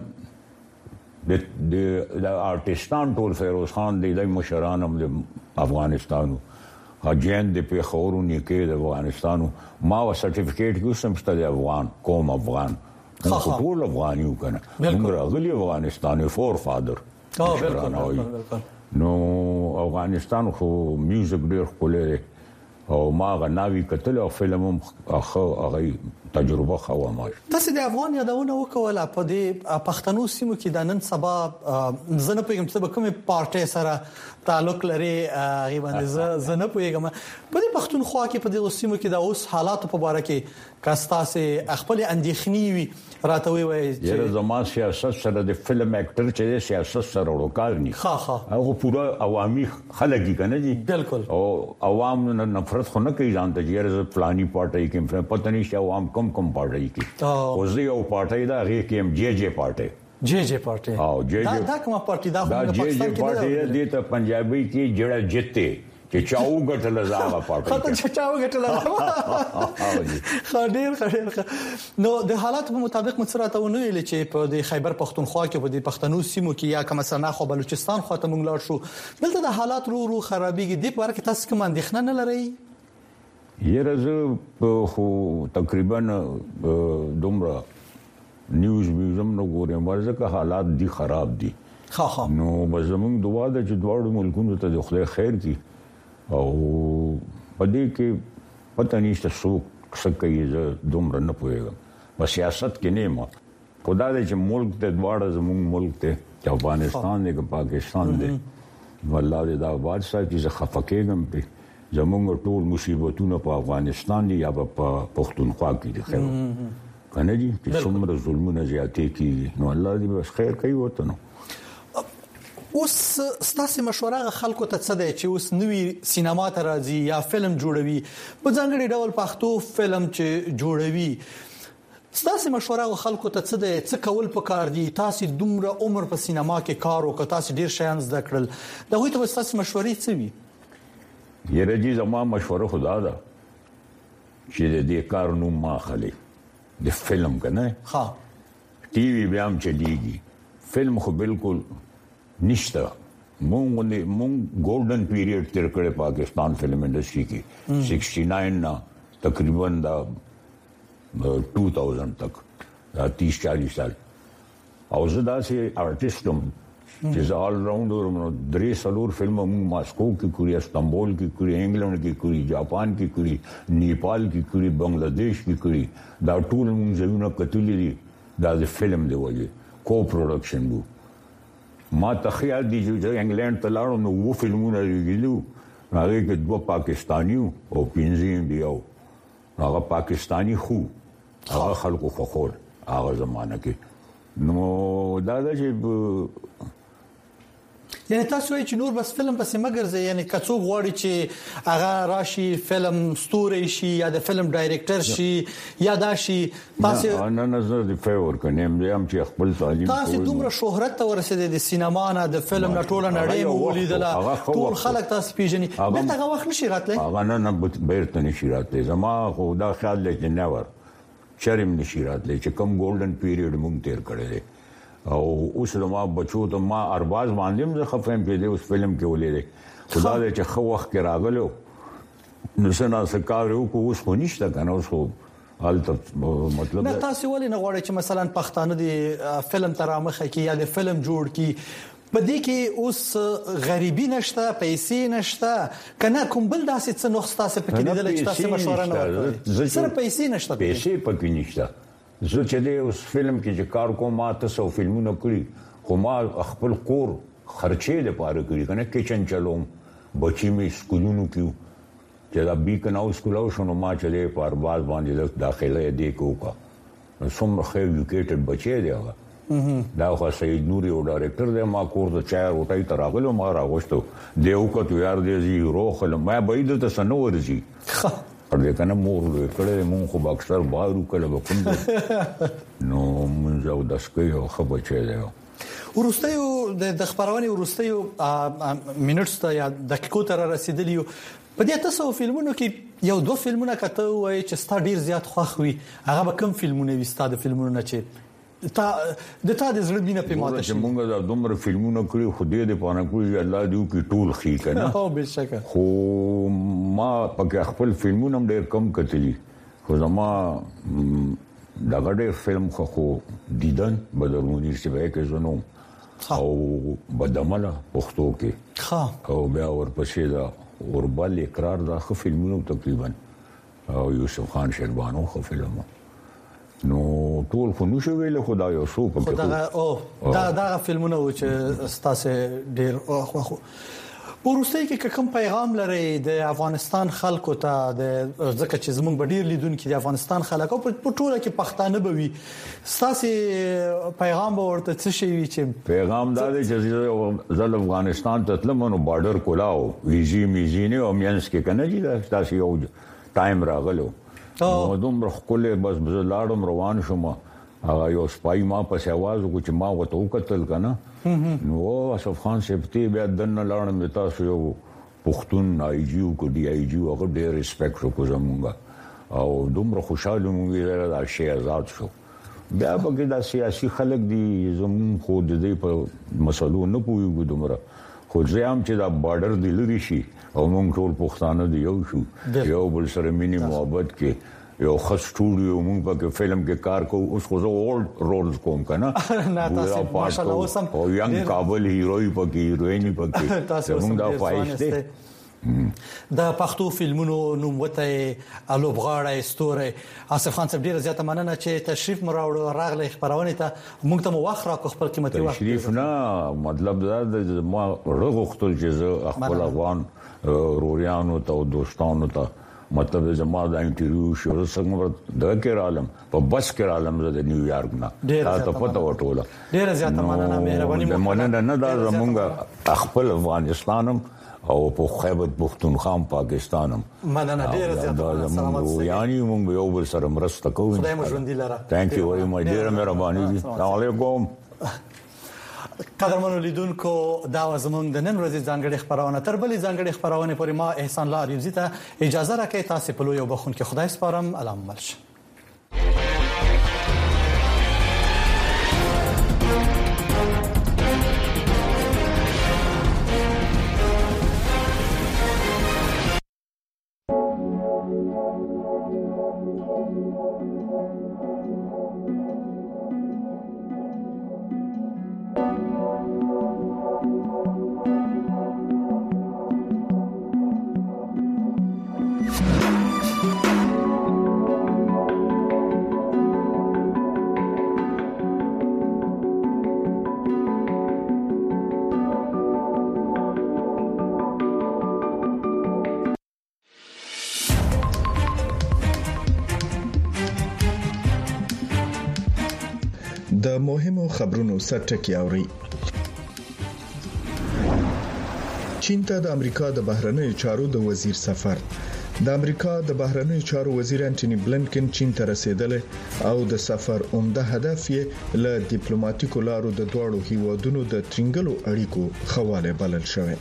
د آرټستان ټول فیروز خان د مشران هم د افغانستانو اجن د پیښورو نیکه د افغانستانو ما و سرټیفیکیټ کې سمشته د افغان قوم افغان ټول افغانیو کنه موږ راغلي افغانستان فور فادر نو افغانستان خو میوزیک ډېر خپل او ما غناوي کتل او فلم هم هغه تجربه خو ما تاسو د افغان یادونه وکوله په دې پښتنو سیمو کې د نن سبا زنه پیغام څه کومه پارټي سره تعلق لري غیبه زنه پیغام په دې پښتونخوا کې په دې سیمو کې د اوس حالات په اړه کې کاستاسه خپل اندېخنی وي راتوي وای چې زما سیاست سره د فلم اکټر چې سیاست سره وروکار نه هغه پورا عوامي خلک کنه جی بالکل او عوام نفرت خو نه کوي ځان ته چې فلاني پارټي کې پته نشي عوام کم پارټي کې او زه یو پارټي دا غي کې جے پارټي پارټي او جے دا کومه پارټي دا خو د پاکستان کې پارټي دي ته پنجابي کې جړه جته چې چاو غټل زاغه پارټي خاطر چاو غټل خاطر نو د حالات په مطابق مصرته ونه ویل چې په د خیبر پښتونخوا کې په د پښتنو سیمو کې یا کوم سنا خو بلوچستان خو ته مونږ لاړ شو دلته د حالات رو خرابېږي د په اړه کې تاسو کوم اندېښنه نه لرئ یره خو تقریبا دومره نیوز میوزیم نو ګورم ورځکه حالات دي خراب دي نو زموږ دعا ده چې دواړو ملکونو ته د خدای خیر کی او پدې کې پته نشته څوک کوي زه دومره نه پوهیږم په سیاست کې نه ما خدای دې چې ملک ته دواړه زموږ ملک ته چې افغانستان دی که پاکستان دی والله دې دا آباد ساتي چې خفقېږم په زموږ ټول مصیبتونه په افغانستان دي یا په پښتونخوا کې دي خیر کنه دي چې څومره ظلمونه زیاتې کیږي نو الله دې بس خیر کوي وته نو اوس ستاسو مشوره خلکو ته څه دی چې اوس نوې سینما ته راځي یا فلم جوړوي په ځانګړي ډول پښتو فلم چې جوړوي ستاسو مشوره خلکو ته څه دی څه کول پکار دي تاسو دومره عمر په سینما کې کار وکړ تاسو ډیر شیان زده کړل دا وایي ته تاسو مشورې څه وي یره جی زما مشوره خدا دا چې دې کار نو ماخلي د فلم کنه ها ټي وي بیا هم چلیږي فلم خو بالکل نشته مونږ ګولډن پیریډ تیر کړی پاکستان فلم انډستری کې 69 نا تقریبا دا 2000 تک 30-40 سال او زه داسې آرټیسټم چې زه آل راوندر درې څلور فلم ماسکو کې کړی استانبول کې کړی انګلند کې کړی جاپان کې کړی نیپال کې کړی بنگلاديش کې کړی دا ټول موږ زمونه کتلې دي دا د فلم دی وایي کو پروډکشن وو ما تخیل دي چې انګلند ته لاړم نو وو فلمونه لګیلو هغه کې دوه پاکستانیو او پنځه انډیاو هغه پاکستانی خو هغه خلکو خوخول هغه زمانہ کې نو دا چې یعنی تاسو چې نور بس فلم پسې مګرځي یعنی کڅو غواړي چې هغه راشي فلم ستوري شي یا د فلم ډایریکټر شي یا دا شي تاسو نه نظر دی فیور کنیم هم چې خپل تعلیم تاسو دومره شهرت ته ورسېد د سینما نه د فلم نه ټوله نړۍ ولیدله ټول خلک تاسو پیژني به هغه وخت نشي راتلی هغه نه بیرته نشي راتلی زما خو دا خیال دی چې نور شرم نشي راتلی چې کوم ګولډن پیریډ مونږ تیر کړی دی او اوس ما بچو ته ما ارباز باندې زه خفم کې دې اوس فلم کې ولې خدا دې چې خو وخت کې راغلو نو سنا سکارو کو اوس خو نشته کنه اوس خو حالت مطلب نه تاسو ولې نه غواړئ چې مثلا پښتانه دې فلم ترامخه کې یا د فلم جوړ کې په دې کې اوس غریبي نشته پیسې نشته کنه کوم بل داسې څه نو تاسو پکې لیدل چې تاسو مشوره نه ورکړئ سره پیسې نشته پیسې پکې نشته زه چې دې اوس فلم کې چې کار کوم ما تاسو فلمونه کړی خو ما خپل کور خرچې لپاره کړی کنه کچن چلوم بچی می سکولونو کې چې دا بیکناو سکولو شنو ما چې دې په ارباز باندې داخله دې کوکا څومره خیر ایجوکیټډ بچی دی هغه دا خو سید نوري او ډایرکټر دی ما کور ته چای وټای ته راغلو ما راغوښتو دیو کته یار دې زی روخل ما بيد ته سنور زی پر دې کنه مور کړه مون خو اکثر بارو کله وکم نو مونږ او داسکې خو بچی دی ورستیو د خبرونه ورستیو منټس ته یا دقیقو تر رسیدلیو په دې تاسو فلمونو کې یو دوه فلمونه کته وای چې ستا ډیر زیات خوښ وي هغه به کوم فلمونه وي ستا د فلمونو نه چې تا د زړه مینه په ماته شي مونږ دا دومره فلمونه کړی خو دې د پانه کوی الله دې کې ټول خې کنه او بشکره خو ما پکې خپل فلمونه ډیر کم کتلی خو زما دا غړې فلم خو دیدن بدرمونی چې به کې زنو او بدمله پښتو کې او بیا ورپسې دا اوربل اقرار دا خو فلمونو تقریبا او یوسف خان شیربانو خو فلمو نو ټول خو نشو ویل خدای او شو په دا فلمونه و چې ستاسو ډیر خو ورسته کې کوم پیغام لري د افغانستان خلکو ته د ځکه چې زمونږ بډیر لیدونکو د افغانستان خلکو په ټوله کې پښتانه بوي ستاسو پیغام ورته څه شي چې پیغام دا دی چې زل افغانستان ته تلمنو بارډر کولاو ویزي میزینه او مینس کې کنه چې تاسو یو ټایم راغلو نو دومره خپل بس لاړم روان شوم هغه یو سپای ما په سیواز کو چې ما وته وکتل کنه نو اشرف خان سپتی بیا دنه لاړم تاسو یو پښتون آی جی او کو ډی آی جی هغه ډېر ریسپیکټ کو زمونږه او دومره خوشاله مونږ دا شی آزاد شو بیا پکې دا سیاسي خلک دي زمون خو د دې په مسلو نه پويګو دومره خو ځم چې دا بارډر دی لري شي او موږ ټول پښتانه دی یو شو یو بل سره مینی محبت کې یو خاص سټوډیو موږ په فلم کې کار کوو اوس خو زه اولډ رولز کوم کنه نه تاسو ماشاءالله اوسم او ینګ کابل هیروي پکې هیرویني پکې موږ دا فایش دی د پښتو فلمونو نوم وته الوبغاړه استوره آصف خان صاحب ډیر زیاته مننه چې تشریف مراوړ راغلی خبرونه ته موږ ته وخت را خپل قیمتي وخت تشریف نه مطلب دا د ما رغختل چې خپل افغان روریانو ته او دوستانو ته مطلب زما دا انټرویو شو څنګه د کې عالم په بس کې عالم د نیویارک نه تاسو پته وټوله ډیر زیاته مننه مهرباني مننه نه دا زمونږ خپل افغانستانم او په خیبر پختونخوا پاکستانم مننه ډیر زیاته سلامات یعنی موږ یو بل سره مرسته کوو خدای مو ژوندۍ لره ثانک یو ویری مچ ډیر مهرباني السلام علیکم قدرمنو لیدونکو دا زمونږ د نن ورځې ځانګړي خبرونه تر بلې ځانګړي خبرونه پورې ما احسان الله ریوزی ته اجازه راکړئ تاسو په لوی وبخون کې خدای سپارم علام ملش د مهمو خبرونو سرټکی اوري. چین ته د امریکا د بهرنیو چارو د وزیر سفر. د امریکا د بهرنیو چارو وزیر انټونی بلنکن چین ته رسیدل او د سفر عمده هدف یې له ډیپلوماټیکو لارو د دوړو هیوادونو د ترنګلو اړیکو خواله بلل شوی.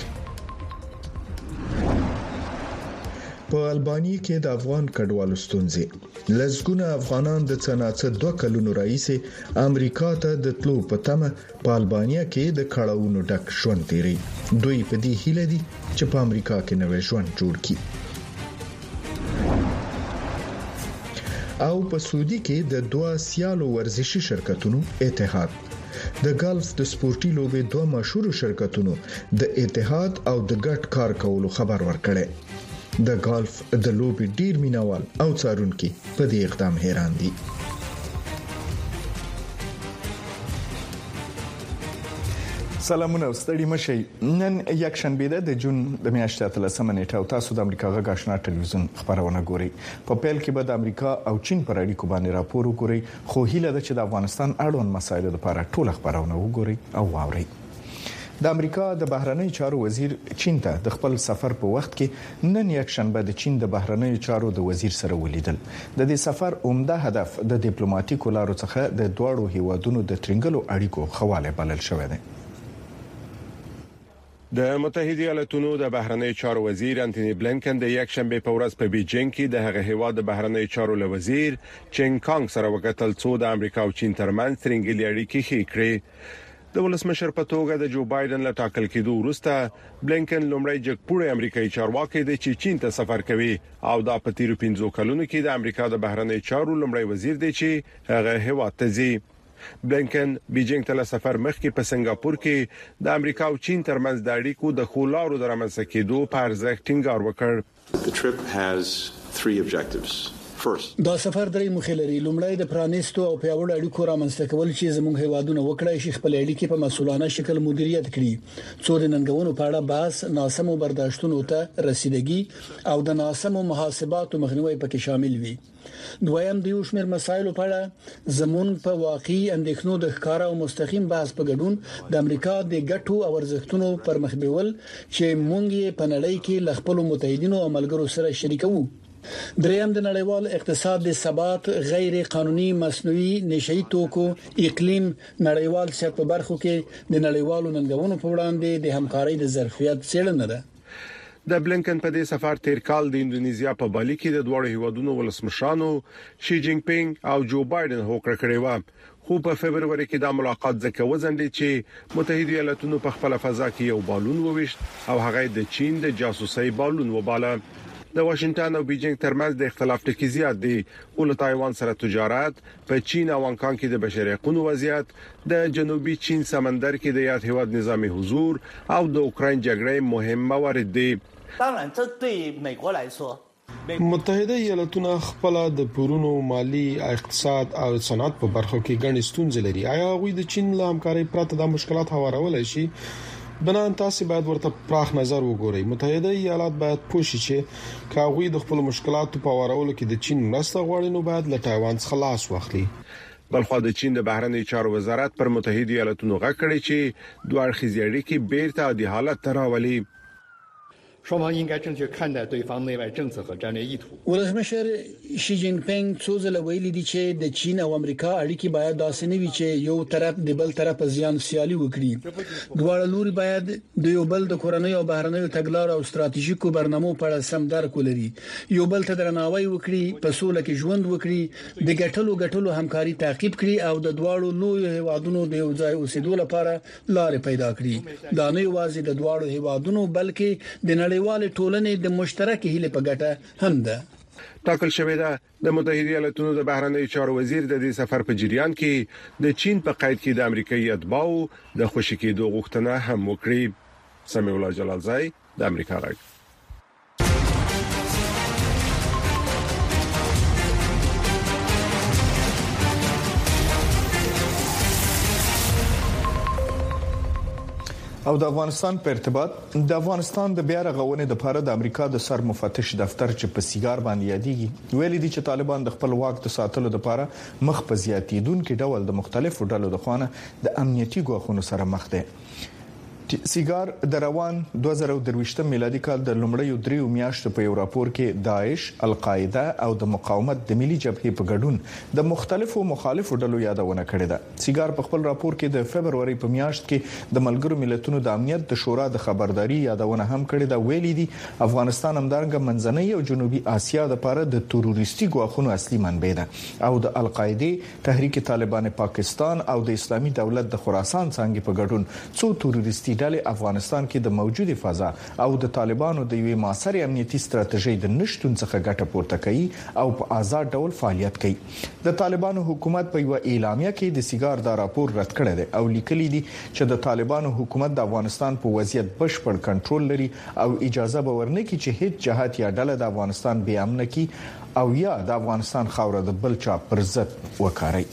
په البانیا کې د افغان کډوالو ستونزې. لزګونه افغانان د څناڅه 2 کلونو راهیسې امریکا ته د تلو په تمه په البانیا کې د کړهونو ډک ژوند تیري. دوی په دې هیله دي چې په امریکا کې نوې ژوند جوړ کړي. او په سعودي کې د 2 سیالو ورزشي شرکتونو اتحاد د ګالف د سپورتي لوبې 2 مشهور شرکتونو د اتحاد او د ګډ کار کولو خبر ورکړي. د ګالف د لوبې ډیر مینوال او څارونکو په دې اقدام حیران دي. سلامونه او ستړي مشي. نن یک شنبه ده د جون د میاشتې 13 نیټه او تاسو د امریکا غږ آشنا ټلویزیون خبرونه ګورئ. په پیل کې به د امریکا او چین پر اړیکو باندې راپور وګورئ، خو هیله ده چې د افغانستان اړوند مسایلو لپاره ټول خبرونه وګورئ او واورئ. د امریکا د بهرنیو چارو وزیر چین ته د خپل سفر په وخت کې نن یک شنبه د چین د بهرنیو چارو د وزیر سره ولیدل. د دې سفر عمده هدف د ډیپلوماټیکو لارو څخه د دوړو هیوادونو د ترنګلو اړیکو خواله بلل شوی دی. د متحده ایالاتونو د بهرنیو چارو وزیر انټونی بلنکن د یک شنبه په ورځ په بیجینګ کې د هغه هیواد د بهرنیو چارو له وزیر چینګ کانګ سره وکتل څو د امریکا او چین ترمنځ ترنګلي اړیکې ښې کړې. د ولسمشر په توګه د جو بایدن له ټاکل کېدو وروسته بلنکن لومړی جګپوړی امریکایي چارواکي دی چې چین ته سفر کوي او د 15 کلونو کې د امریکا د بهرنیو چارو لومړی وزیر دی چې هغه هیواد ته ځي. بلنکن بیجینګ ته سفر مخکې په سنگاپور کې د امریکا او چین ترمنځ د اړیکو د خولارو د رامنځته کېدو په ارزښت ټینګار وکړ. The trip has 3 objectives. دا سفر درې موخې لري. لومړی د پرانیستو او پیاوړو اړیکو رامنځته کول چې زموږ هیوادونه وکړای شي خپل اړیکې په مسؤلانه شکل مدیریت کړي، څو د ننګونو په اړه بحث، ناسمو برداشتونو ته رسیدګي او د ناسمو محاسباتو مخنیوي پکې شامل وي. دویم د یو شمېر مسایلو په اړه زموږ په واقعي اندېښنو د ښکارا او مستقیم بحث په ګډون د امریکا د ګټو او ارزښتونو پر مخ بیول چې مونږ په نړۍ کې ل خپل متحدینو او ملګرو سره شریکو. دریم د نړیوال اقتصاد د ثبات، غیر قانوني مصنوعي نشئی توکو، اقلیم، نړیوال سیاست په برخو کې د نړیوالو ننګونو په وړاندې د همکارۍ د ظرفیت څېړنه ده. د بلنکن په دې سفر تیر کال د انډونیزیا په بالي کې د دوه هیوادونو ولسمشرانو شي جینګ پینګ او جو بایدن هوکړه کړې و، خو په فبرवरी کې دا ملاقات ځکه وزندې چې متحده ایالاتونو په خپل فضا کې یو بالون وويشت او هغه د چین د جاسوسي بالون وباله. د واشنگټن او بیجینګ ترمنځ د اختلاف ټکي زیات دي، ول تایوان سره تجارت، په چین او هانګ کانګ کې د بشري حقوقو وضعیت، د جنوبي چین سمندر کې د یاد هیواد نظامی حضور او د اوکراین جګړې مهم موارد دي. 当然这对美国来说 متحده ایالاتونه خپل د پورونو مالی، اقتصاد او صنعت په برخو کې ګڼ ستونزې لري. آیا غوي د چین له همکارۍ پرته د مشکلات هوارول شي؟ بنان تاسو باید ورته پراخ نظر وګورئ. متحده ایالات باید پوښي چې کاغوی د خپل مشکلاتو په وراولو کې د چین مرسته غواړي نو باید له تایوان څخه لاس واخلي. بلخو د چین د بهرنیو چارو وزارت پر متحده ایالاتونو غږ کړی چې دوه اړخیزې اړیکې بیرته د حالت تراولي. 双方应该正确看待对方内外政策和战略意图。 ولسمشر شي جین پینګ څو ځله ویلي دي چې د چین او امریکا اړیکې باید داسې نه وي چې یو طرف د بل طرف زیان سیالي وکړي. دواړه لوري باید د یو بل د کورنۍ او بهرنیو تګلارو او ستراتیژیکو برنامو په اړه سم درک ولري، یو بل ته درناوی وکړي، په سوله کې ژوند وکړي، د ګټلو همکاري تعقیب کړي او د دواړو لوی هیوادونو د یو ځای اوسېدو لپاره لارې پیدا کړي. دا نه یوازې د دواړو هیوادونو بلکې د نړیوال ټولنې د مشترک هیله په ګټه هم ده. ټاکل شوې ده د متحده ایالاتونو د بهرنیو چارو وزیر د دې سفر په جریان کې د چین په قید کې د امریکایي اتباعو د خوشی کېدو غوښتنه هم وکړي. سمیع الله جلالزای د امریکا غږ. او د افغانستان په ارتباط د افغانستان د بیا رغونې لپاره د امریکا د سر مفتش دفتر چې په سیګار باندې یادېږي ویلي دي چې طالبان د خپل واک د ساتلو لپاره مخ په زیاتیدونکو ډول د مختلفو ډلو د خوانه د امنیتي ګواښونو سره مخ دي. سیګار د روان 2023 میلادي کال د لومړیو 3 میاشتو په یو راپور کې داعش، القاعده او د مقاومت د ملي جبهې په ګډون د مختلفو مخالفو ډلو یادونه کړې ده. سیګار په خپل راپور کې د فبرवरी په میاشت کې د ملګرو ملتونو د امنیت د شورا د خبرداري یادونه هم کړې ده. ویلي دي افغانستان همدارنګه منځنۍ او جنوبي اسیا لپاره د تروریستي ګواښونو اصلي منبع ده او د القاعده، تحریک طالبان پاکستان او د اسلامي دولت د خراسان څنګه په ګډون څو تروریستي ډلې افغانستان کې د موجوده فضا او د طالبانو د یوې معاصره امنیتي ستراتیژي د نشټون څخه ګټه پورته کوي او په آزاد ډول فعالیت کوي. د طالبانو حکومت په یو اعلامیه کې د سیګار دا راپور رد کړی دی او لیکلي دي چې د طالبانو حکومت د افغانستان په وضعیت بشپړ کنټرول لري او اجازه به ورنکړي چې هیڅ جهات یا ډله د افغانستان بې امنه کی او یا د افغانستان خاوره د بل چا پر ضد وکړي.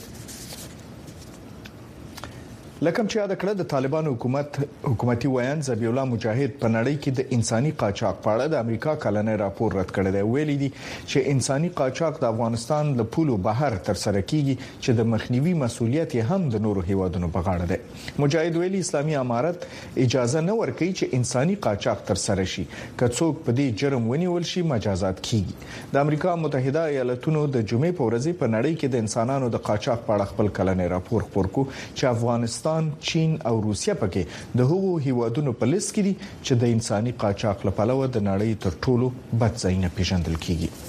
لکه چې یاد کړه د طالبانو حکومتي ویان ذبیح الله مجاهد په نړۍ کې د انساني قاچاق په اړه د امریکا کلنی راپور رد کړی دی. ویلي دي چې انساني قاچاق د افغانستان له پولو بهر تر سره کیږي چې د مخنیوي مسؤلیت هم د نورو هیوادونو په غاړه دی. مجاهد ویلي اسلامي امارت اجازه نه ورکوي چې انساني قاچاق تر سره شي. که څوک په دې جرم ونیول شي مجازات کیږي. د امریکا متحده ایالاتونو د جمعې په ورځ په نړۍ کې د انسانانو د قاچاق په اړه خپل کلنی راپور خپور کو چې افغانستان، چین او روسیا پکې د هغو هیوادونو په لیست کې دي چې د انساني قاچاق لپاره د نړۍ تر ټولو بد ځایونه پیژندل کیږي.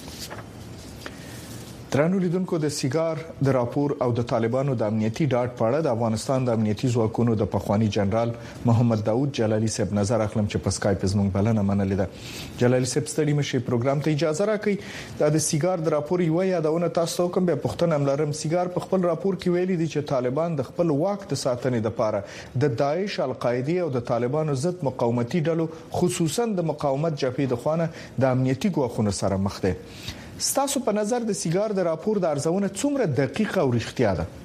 ترانو لیدونکو د سیګار د راپور او د طالبانو د امنیتي ډاډ په اړه د افغانستان د امنیتي ځواکونو د پخوانی جنرال محمد داوود جلالي صاحب نظر اخلم چې په سکایپ زموږ بلنه منلې ده. جلالي صاحب ستړي مشي پروګرام ته اجازه راکړئ. د سیګار د راپور یو یادونه تاسو کوم به پښتنه ملرم. سیګار په خپل راپور کې ویلي دي چې طالبان د خپل واک د ساتنې لپاره د داعش، القاعده او د طالبانو ضد مقاومتي ډلو خصوصا د مقاومت جبهې د خوانه د امنیتي ګواښونو سره مخ دي. ستاسو په نظر د سیګار د راپور د ارزونه څومره دقیقه او رښتیا ده؟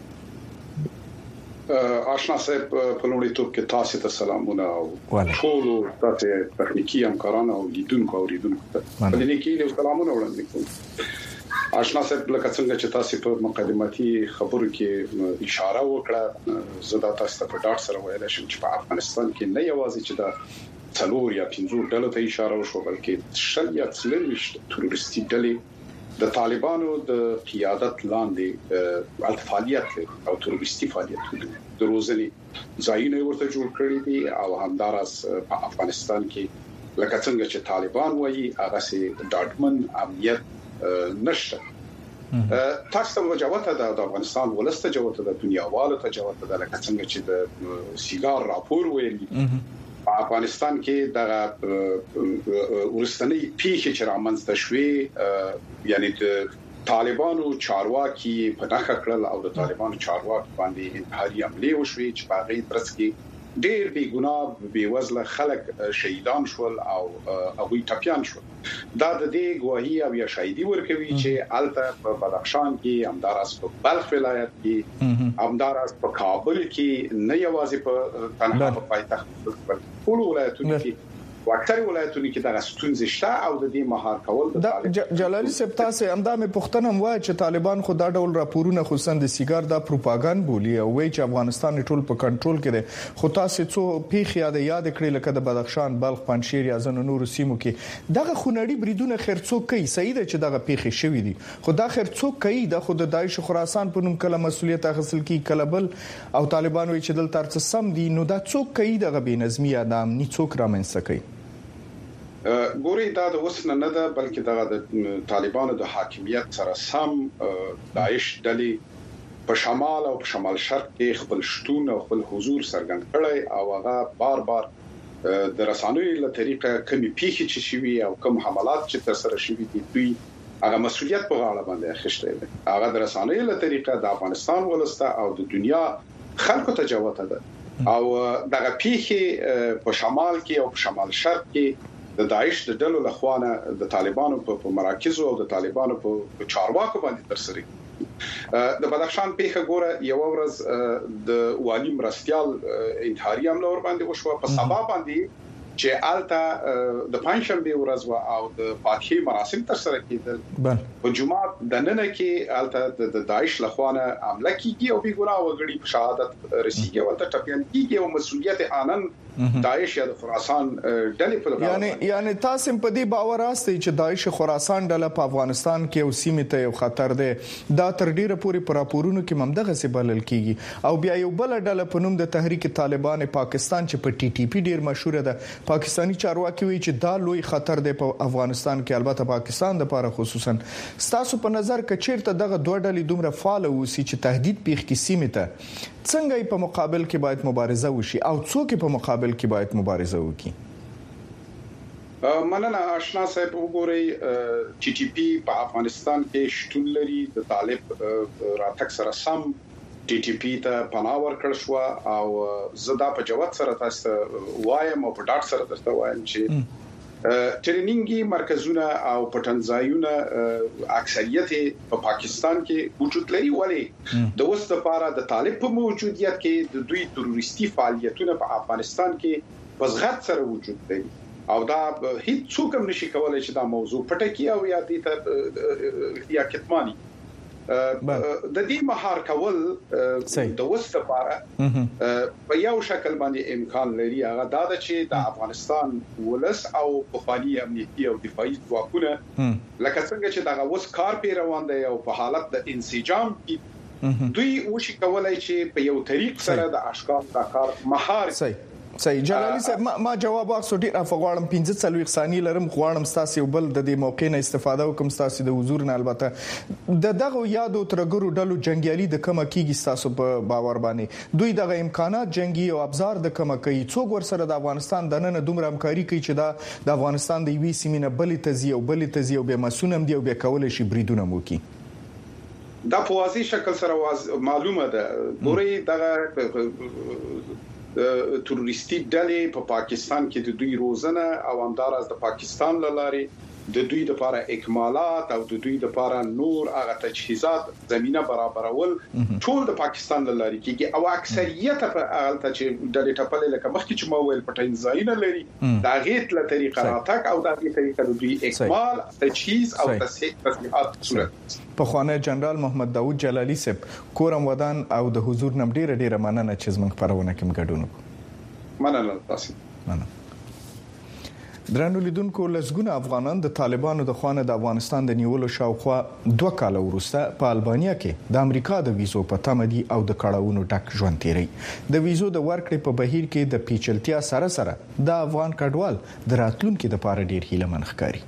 آشنا صاحب په لومړیتوب کې تاسو ته سلامونه او ټول تاسو تخنیکی همکاران او لیدونکو ته په دې کې له سلامونه وړاندې کوم. آشنا صاحب لکه څنګه چې تاسو په مقدماتي خبرو کې اشاره وکړه زه تاسو ته په ډاټ سره ویل شم چې په افغانستان کې نه یوازې چې د څلور یا 5 ډلو ته اشاره وشو بلکې شل یا 30 تروریستي ډلې د طالبانو د قیادت لاندې فعالیت او تروریستي فعالیت د روزنې ځایونه ورته جوړ کړی دي او همدارس په افغانستان کې لکه څنګه چې طالبان وایي هغه سي ډاډمن امنیت نشته. تاسو ته جوته د افغانستان ولسته جوته د دنیاوالو ته جوته د لکه څنګه چې د سیګار راپور ویلي په افغانستان کې د ورستنی پیښې چې رامنځته شوې یعنی د طالبانو چارواکي په نخښه کړل او د طالبانو چارواکي باندې انتحاري حمله وشوې چې په غیر ترڅ کې ډېر بې ګناه بې وزله خلک شهیدان شول او هغوی ټپيان شول. دا د دې گواهی او یا شاهدی ورکوي چې الته په بدخشان کې همدارس په بلخ ولایت کې همدارس په کابل کې نه یوازې په تنها په پایتخت ټول ولایتونو کې واکثر ولایتونو کې د ستونزې شته او د دې مهار کول د جلالي صاحب تاسو همدامه پښتنه وایي چې طالبان خو دا ډول راپورونه خصوصا د سیګار د پروپاګاندا بولی او وایي چې افغانستان ټول په کنټرول کې دی. خو تاسو څو پیښې یاد کړئ لکه د بدخشان، بلخ، پنجشیر یا ځنو نورو سیمو کې دغه خونړي بریدونه خیر څوک کوي؟ صحیح ده چې دغه پیښې شوې دي خو دا خیر څوک کوي؟ د خود د داعش خراسان په نوم کله مسولیت اخیستل کی کله بل او طالبان وایي چې دلته ترڅ سم دي. نو دا څوک کوي دغه بېنظمي یا د امنیت څوک رامنځته کوي؟ ګوري دا د وسنه نه ده بلکې دا د طالبانو د حاکمیت سره سم داعش ډلې په شمال او په شمال شرق کې خپل شتون او خپل حضور څرګند کړي او هغه بار د رسانوي له طریقه کمی پیښې چې شوي او کوم حملات چې تر سره شوي دي دوی هغه مسؤلیت په غاړه باندې اخیستی دی. هغه د رسانوي له طریقه د افغانستان ولسته او د دنیا خلکو ته جوته ده او دغه پیښې په شمال کې او په شمال شرق کې د داعش د ډلو لخوانه د طالبانو په مراکزو او د طالبانو په چارواکو باندې ترسره د بدخشان پیښه ګوره یو ورځ د والی مرستيال انتحاري حمله ور باندې وشو په سبب باندې چې آلته د پنځشنبه ورځ او د پاتې مراسم تر سره کېدل په جمعه د نن کې آلته د داعش لخوانه حمله کیږي او بیګورا وګړي په شهادت رسیدي او ته ټپيان کیږي او مسؤلیت انن داعش یا د خراسان ډلې په یعنی تاسو په دې باور راستي چې داعش خراسان ډله په افغانستان کې او سیمه ته یو خطر دی دا تر ډیره پورې پر راپورونو کې ممدغه سي بلل کیږي او بیا یو بل ډله په نوم د تحریک طالبان پاکستان چې په ټي ټي پی ډیر مشهور ده پاکستانی چارواکي وی چې دا لوی خطر دی په افغانستان کې البته پاکستان د لپاره خصوصا تاسو په نظر کې چیرته دغه دوه ډلې دومره فعال وسی چې تهدید پیښ کی سیمه ته څنګه په مقابل کې باید مبارزه وشي او څوک په مقابل کې باید مبارزه وکړي مننه آشنا صاحب وګورئ ټي ټي پی په افغانستان کې شتون لري د طالب راتګ سره سم ټي ټي پی ته پناه ورکړ شو او زدا په جواب سره تاسو وایم او په ډاټ سره درته وایم چې ټریننګي مرکزونه او پټنځایونه اکثریت په پاکستان کې وجود لري ولی د وسط لپاره د طالب په موجودیت کې د دوی تروریستي فعالیتونه په افغانستان کې پزغت سره وجود لري او دا هیڅ څوک هم نشي کولای چې دا موضوع پټه کړي او یا دې ته یا کتماني د دې مهار کول د وسط لپاره په یو شکل باندې امکان لري هغه دا چې د افغانستان ولس او پخوانی امنیتي او دفاعي ځواکونه لکه څنګه چې دا اوس کار پی روان دی او په حالت د انسجام کې دوی وشي کولای چې په یو طریق سره د اشکال دا کار مهار صحیح جلالي صاحب ما جواب واخصو ډیر افغانم 15 ثانیې لرم غواړم تاسو بل د دې موقع نه استفاده وکم تاسو د حضور نه البته دغه یادو ترګرو ډلو جنگیالي د کم کیږي تاسو په باور باندې دوی دغه امکانات جنگي او ابزار د کم کوي څوک ور سره د افغانستان د نن دومره همکاري کوي چې دا د افغانستان د وی سیمینه بلې تزي او به مسونم دی او به کول شي بریدونه مو کی دا په واضح شکل سره معلومه ده ګوري دغه تروریستي ډلې په پاکستان کې د دوی روزنه او همدارس د پاکستان لاري د دوی لپاره اکمالات او د دوی لپاره نور هغه تجهیزات زمينه برابرول ټول د پاکستان لاري کېږي او اکثریت په حالت چې د ټپلې لکه مخکې چې ما ویل پټین ځایونه لري دا غیت له طریقه راتک او دا غیت طریقه د دوی اکمال تجهیز او تصحیحات صورت په خوانه جنرال محمد داوود جلالی صاحب کورم ودان او د حضور نم ډیره مننه چې زموږ پرونه کې مګډونو مننه تاسو مننه درنو لیدونکو لسګونه افغانان د طالبانو د خوانه د افغانستان د نیولو شاوخوا 2 کال وروسته په البانیا کې د امریکا د ویزو په تمدي او د کړهونو ډک ژوند تیری د ویزو د ورکړې په بهیر کې د پیچلتیا سره د افغان کډوال د راتلونکو د پاره ډیر هیله من ښکاري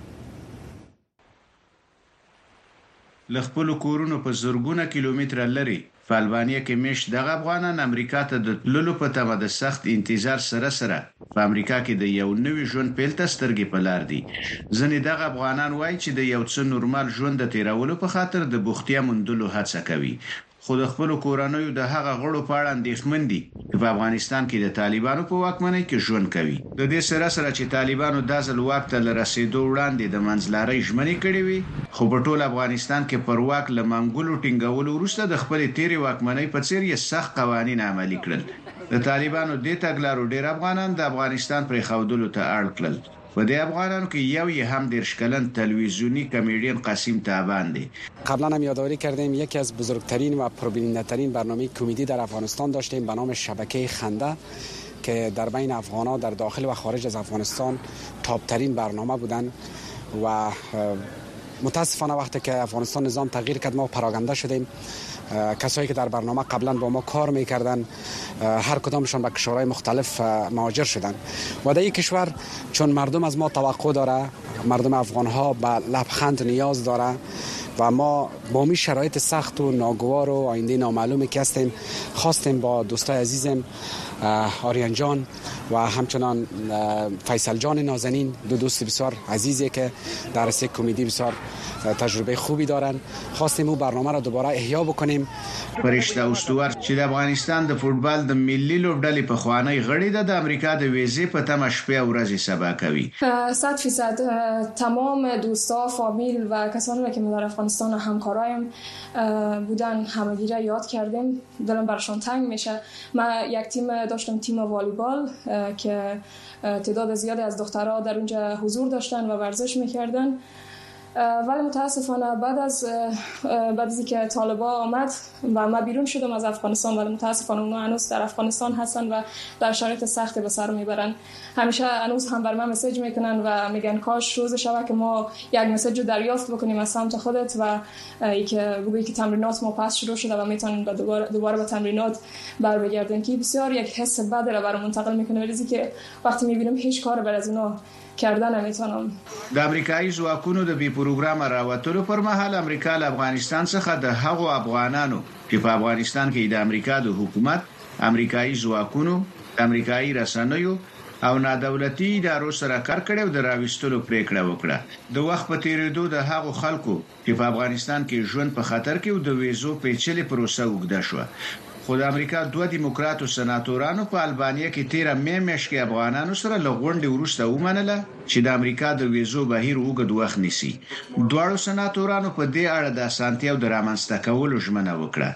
لخپل کورونو په زرګونه کیلومتره لري په البانیا کې مش د افغانان امریکا ته د لولو په تمه د سخت انتظار سره په امریکا کې د یو نوې ژوند پیل تسترګې په لار دي ځنې د افغانان وایي چې د یو څه نورمال ژوند د تیرولو په خاطر د بوختیا مندلو هڅه کوي خو د خپل کورانیو د هغه غړو په اړه اندېښمن دي چې په افغانستان کې د طالبانو په واکمنۍ کې ژوند کوي د دې سره چې طالبانو د ځل واک ته رسیدو وړاندې د منځلارۍ ژمنې کړې وي خو په ټول افغانستان کې پر واک له منګولو ټینګولو وروسته د خپل تیری واکمنۍ په څیر یې سخت قوانين عملي کړل د طالبانو د تګلارو ډیر افغانان د افغانستان پر خودلو ته اړ کړل و د افغانانو که یو هم درشکلن تلویزیونی کمدین قاسم تابندی قبلا هم یادآوری کردیم یکی از بزرگترین و پربیننده‌ترین برنامه کمدی در افغانستان داشتیم به نام شبکه خنده که در بین افغان‌ها در داخل و خارج از افغانستان تاپ‌ترین برنامه بودن و متاسفانه وقتی که افغانستان نظام تغییر کرد ما پراکنده شدیم کسایی که در برنامه قبلا با ما کار میکردن هر کدامشان به کشورهای مختلف مهاجر شدن و در این کشور چون مردم از ما توقع داره مردم افغان ها به لبخند نیاز داره و ما با این شرایط سخت و ناگوار و آینده نامعلومی که هستیم خواستیم با دوستای عزیزم آریان جان و همچنان فیصل جان نازنین دو دوست بسیار عزیزی که در رشته کمدی بسیار تجربه خوبی دارن. خواستیم اون برنامه را دوباره احیا بکنیم. فرشته استوار چې د افغانستان د فوتبال د ملي لوبډلې په خوانی غړي د امریکا د ویزې په تمه شپه او ورځې سبا کوي. 100% تمام دوستا، فامیل و کسانی که در افغانستان و همکارایم بودن همگی را یاد کردیم. دلم برشان تنگ میشه. من یک تیم داشتم، تیم والیبال که تعداد زیادی از دخترها در اونجا حضور داشتن و ورزش میکردن. ولی متاسفانه بعد از اینکه طالبان آمد و ما بیرون شدم از افغانستان، ولی متاسفانه اونا هنوز در افغانستان هستن و در شرایط سختی به سر میبرن. همیشه هنوز هم بر من مسیج میکنن و میگن کاش روز شب که ما یک مسیج رو دریافت بکنیم از سمت خودت و اینکه بگویی که تمرینات ما پس شروع شده و میتونیم دوباره به تمرینات برگردیم، که بسیار یک حس بد را برام منتقل میکنه. ولی که وقتی میبینم هیچ کار بر از اونا کردن نمیتونم. د امریکایي ځواکونو د بي پروګرام راوتلو پر مهال امریکا له افغانستان څخه د هغو افغانانو چې په افغانستان کې د امریکا د حکومت، امریکایي ځواکونو، امریکایي رسنیو او نادولتي ادارو سره کار کړي او د راوستلو پریکړه وکړه. د وخت په تیریدو د هغو خلکو چې په افغانستان کې ژوند په خطر کې او د ویزو پیچلې پروسه وګړه شو. خو د امریکا دوه دیموکراتو سناتورانو په البانیا کې 13 میاشتې افغانانو سره لغونډي ورسته ومنله چې د امریکا د ویزو بهیر وګد وخت نیسي. دواړو سناتورانو په دې اړه د اسانتیاو د رامنځته کولو ژمنه وکړه.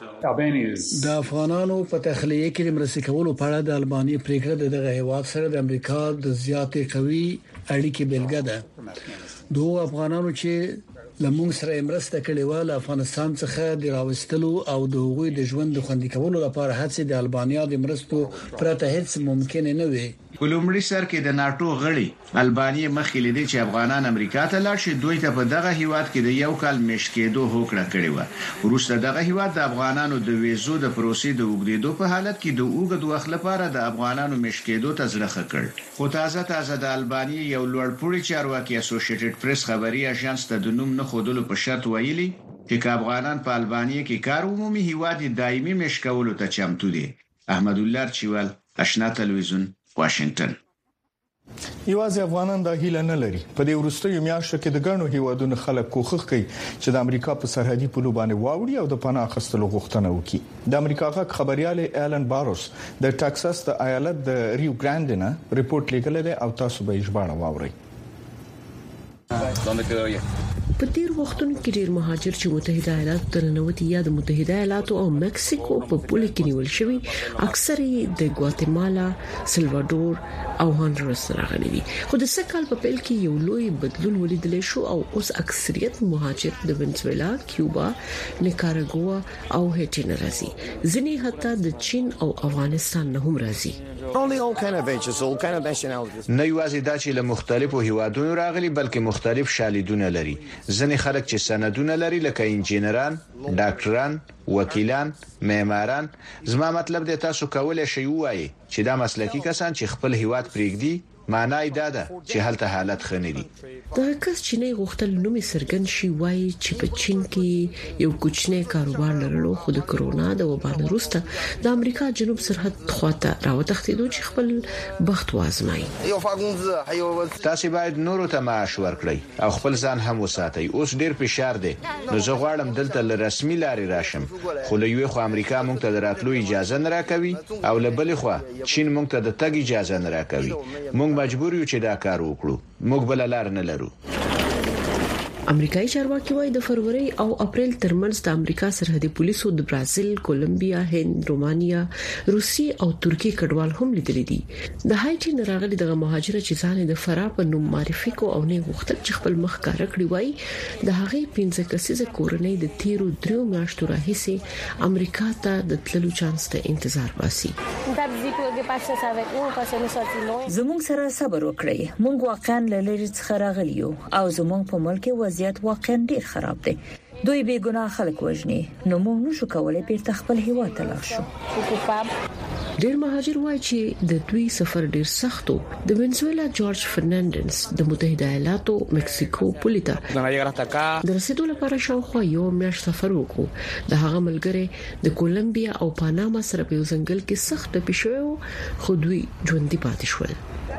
د افغانانو په تخلیه کې د مرستې کولو په اړه د البانیا پریکړه دغه هیواد سره د امریکا د زیاتې قوي اړیکې بلګه ده. دوه افغانانو چې لمونږ سره مرسته کړې و له افغانستان څخه د راوستلو او د هغوی د ژوند د خوندي کولو لپاره هڅې د البانیا د مرستو پرته هیڅ ممکن نه وي. په لومړي سر کې د ناتو غړي البانیا مخکې لیدي چې افغانان امریکا ته لاړ شي. دوی ته په دغه هیواد کې د یو کال میشت کېدو هوکړه کړې و. وروسته دغه هیواد د افغانانو د ویزو د پروسې د وګړېدو په حالت کې د اوږد وخت لپاره د افغانانو میشت کېدو ته ځلخه کړ. خو تازه د البانیا یو لوړپوړي چارواکي اسوسییټډ پریس خبري اژانس ته د نوم نه خودلو په شرط ویلي چې افغانان په البانیا کې کار عمومي هیواد دایمي میشت کولو ته چمتو دي. احمد الله چوال، آشنا تلویزیون، واشنگټن. یوازې افغانان د هیله نه لري. په دې وروستیو میاشتو کې د ګڼو هیوادونو خلک کوښښ کوي چې د امریکا په سرحدي پولو باندې واوړي او د پناه اخیستلو غوښتنه وکړي. د امریکا غږ خبريال ایلن باروس د ټکساس د ایالت د ریو ګراند نه ریپورت لیکلی دی او تاسو به یې ژباړه واورئ. په تیر وختونو کې ډیر مهاجر چې متحده ایالاتو ته ننوتي یا د متحده ایالاتو او مکسیکو په پوله کې نیول شوی اکثر د ګواتیمالا، سلواډور او هانډورس راغلي دي. خو د سکهال په پیل کې یو لوی بدلون ولیدل شو او اوس اکثریت مهاجر د وینزویلا، کیوبا، نیکاراګوا او هیټي نه راځي. ځینې حتی د چین او افغانستان نه هم راځي. نه یوازې دا چې له مختلفو هیوادونو راغلي بلکې مختلف شالیدونه لري. ځینې خلک چې سندونه لري لکه انجینران، ډاکټران، وکیلان، معماران. زما مطلب دی تاسو کولای شئ وایي چې دا مسلکي کسان چې خپل هیواد پریږدي معنی دا ده چې هلته حالت خنه دي. دا کس چې نه غوښتل نومي سرګن شي وایي چې په چین کې یو کوچنی کاروبار لرلو خو د کرونا د وبا وروسته د امریکا جنوب سرحد خواته راوتښتیدو چې خپل بخت وازمایي. تاسو باید نورو ته معاش ورکړئ او خپل ځان هم وساتئ. اوس ډیر فشار دی. نو زه غواړم دلته ل رسمي لارې راشم. خو له یوې خو امریکا مونږ ته دراتلو اجازه نه راکوي او له بلې خو چین مونږ ته د تګ اجازه نه راکوي. مونږ مجبور یو چې دا کار وکړو. موږ بل لار نه لرو. امریکایي چارواکي وايي د فروری او اپریل ترمنځ د امریکا سرحدي پولیسو د برازیل، کولمبیا، هند، رومانیا، روسي او ترکیه کډوال هم لیدل دي. د هایټي نه راغلي دغه مهاجر چې ځان د فرار په نوم معرفي کو او نه غوښتل چې خپل مخ کار کړی وای د هغې 15 کسیزه کورنۍ د تیرو 3 میاشتو راهیسې امریکا ته د تللو چانس ته انتظار باسي. زموږ سره صبر وکړئ. موږ واقعا لری څخه راغلی یو او زموږ په ملک وضعیت واقعا ډیر خراب دی. دوی بې ګناه خلک وژني. نو موږ نشو کولای بیرته خپل هیواد ته لاړ شو. ډېر مهاجر وایي چې د دوی سفر ډېر سختو. د وینزویلا جورج فرناندینز د متحده ایالاتو مکسیکو پولیټا د رسیدو لپاره شاوخوا یو میاشت سفر وکړو. د هغه ملګری د کولمبیا او پاناما سره په ځنګل کې سخت پېښو خو دوی ژوندۍ پاتې شول.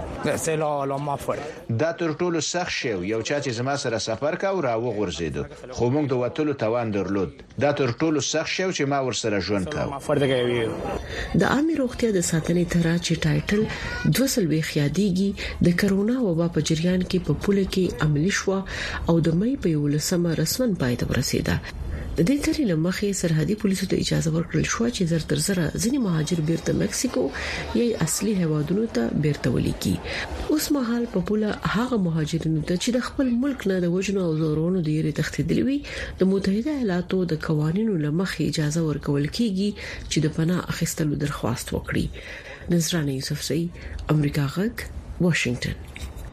دا تر ټولو سخت شی یو چا چې زما سره سفر کاوه را وغورځیدو خو موږ د وټلو توان درلود. دا تر ټولو سخت شی چې ما ور سره ژوند کاوه. د عامه روغتیا د ساتنې تر چې ټایټل 200 خیاديږي د کرونا وبا په جریان کې په پوله کې عملی شو او د مې په 11 رسمن پای ته ورسیده. د دې ترې لمخې سرحدي پولیسو ته اجازه ورکړل شو چې زر تر زر ځینې مهاجر بیرته مکسیکو یا اصلي هیوادونو ته بیرته ولیکي. اوس مهال په پوله هغه مهاجرینو ته چې د خپل ملک نه د وژنو او زورونو د یری تښتیدلي وي د متحده ایالاتو د قوانینو لمخې اجازه ورکول کیږي چې د پناه اخیستلو درخواست وکړي. نذرانه یوسفزئی، امریکا غږ، واشنگټن.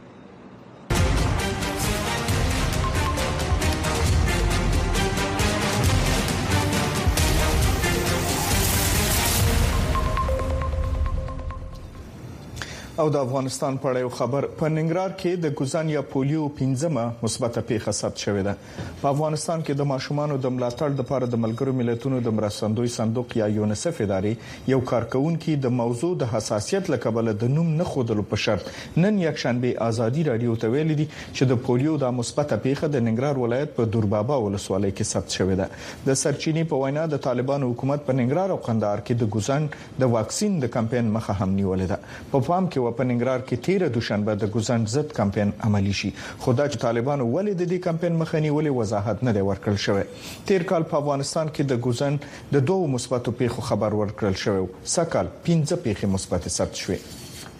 او د افغانستان په اړه خبر په ننګرهار کې د ګوزن یا پولیو 15مه مثبته پیښه ثبت شوې ده. په افغانستان کې د ماشومانو د ملاتړ لپاره د ملګرو ملتونو د مرستندوی صندوق یا یونیسف ادارې یو کارکونکو د موضوع د حساسیت لکبل د نوم نه خودلو په شرط نن یکشنبه ازادي رادیو ته ویل دي چې د پولیو د مثبته پیښه د ننګرهار ولایت په دوربابا ولسوالۍ کې ثبت شوې ده. د سرچینی په وینا د طالبانو حکومت په ننګرهار او قندهار کې د ګوزن د واکسین د کمپاین مخه هم نیولې ده. په فام کې په ننګرهار کې تیر دوشنبه د ګوزن ضد کمپاین عملی شي خو دا چې طالبانو ولې د دې کمپاین مخه نیولې وضاحت نه دی ورکړل شوی. تیر کال په افغانستان کې د ګوزن د 2 مثبتو پیښو خبر ورکړل شوی. سکهال 15 پیښې مثبت ثبت شوې.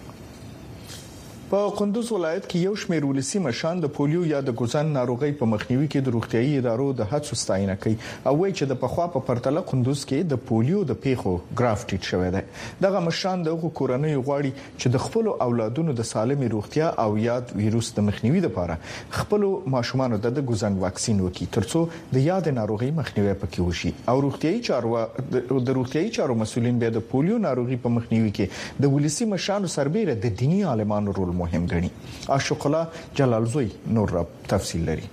په قندوز ولایت کې یو شمېر ولسی مشان د پولیو یا د ګوزن ناروغي په مخنیوي کې د روغتيایي ادارو د هڅو ستاینه کوي او وایي چې د پخوا په پرتله قندوز کې د پولیو د پیښو ګراف ټیټ شوی دی. دغه مشان د کورنۍ غواړي چې د خپل اولادونو د سالمي روغتیا او یاد وایروس د مخنیوي لپاره خپل ماشومان د ګوزن واکسین وکړي ترڅو د یاد ناروغي مخنیوي پکې وشي او روغتيایي چارو مسولین به د پولیو ناروغي په مخنیوي کې د ولسی مشان سربېره د دینی عالمانو رول مهم ګڼي. اشوق الله جلال زوی نور رب تفصیل لري.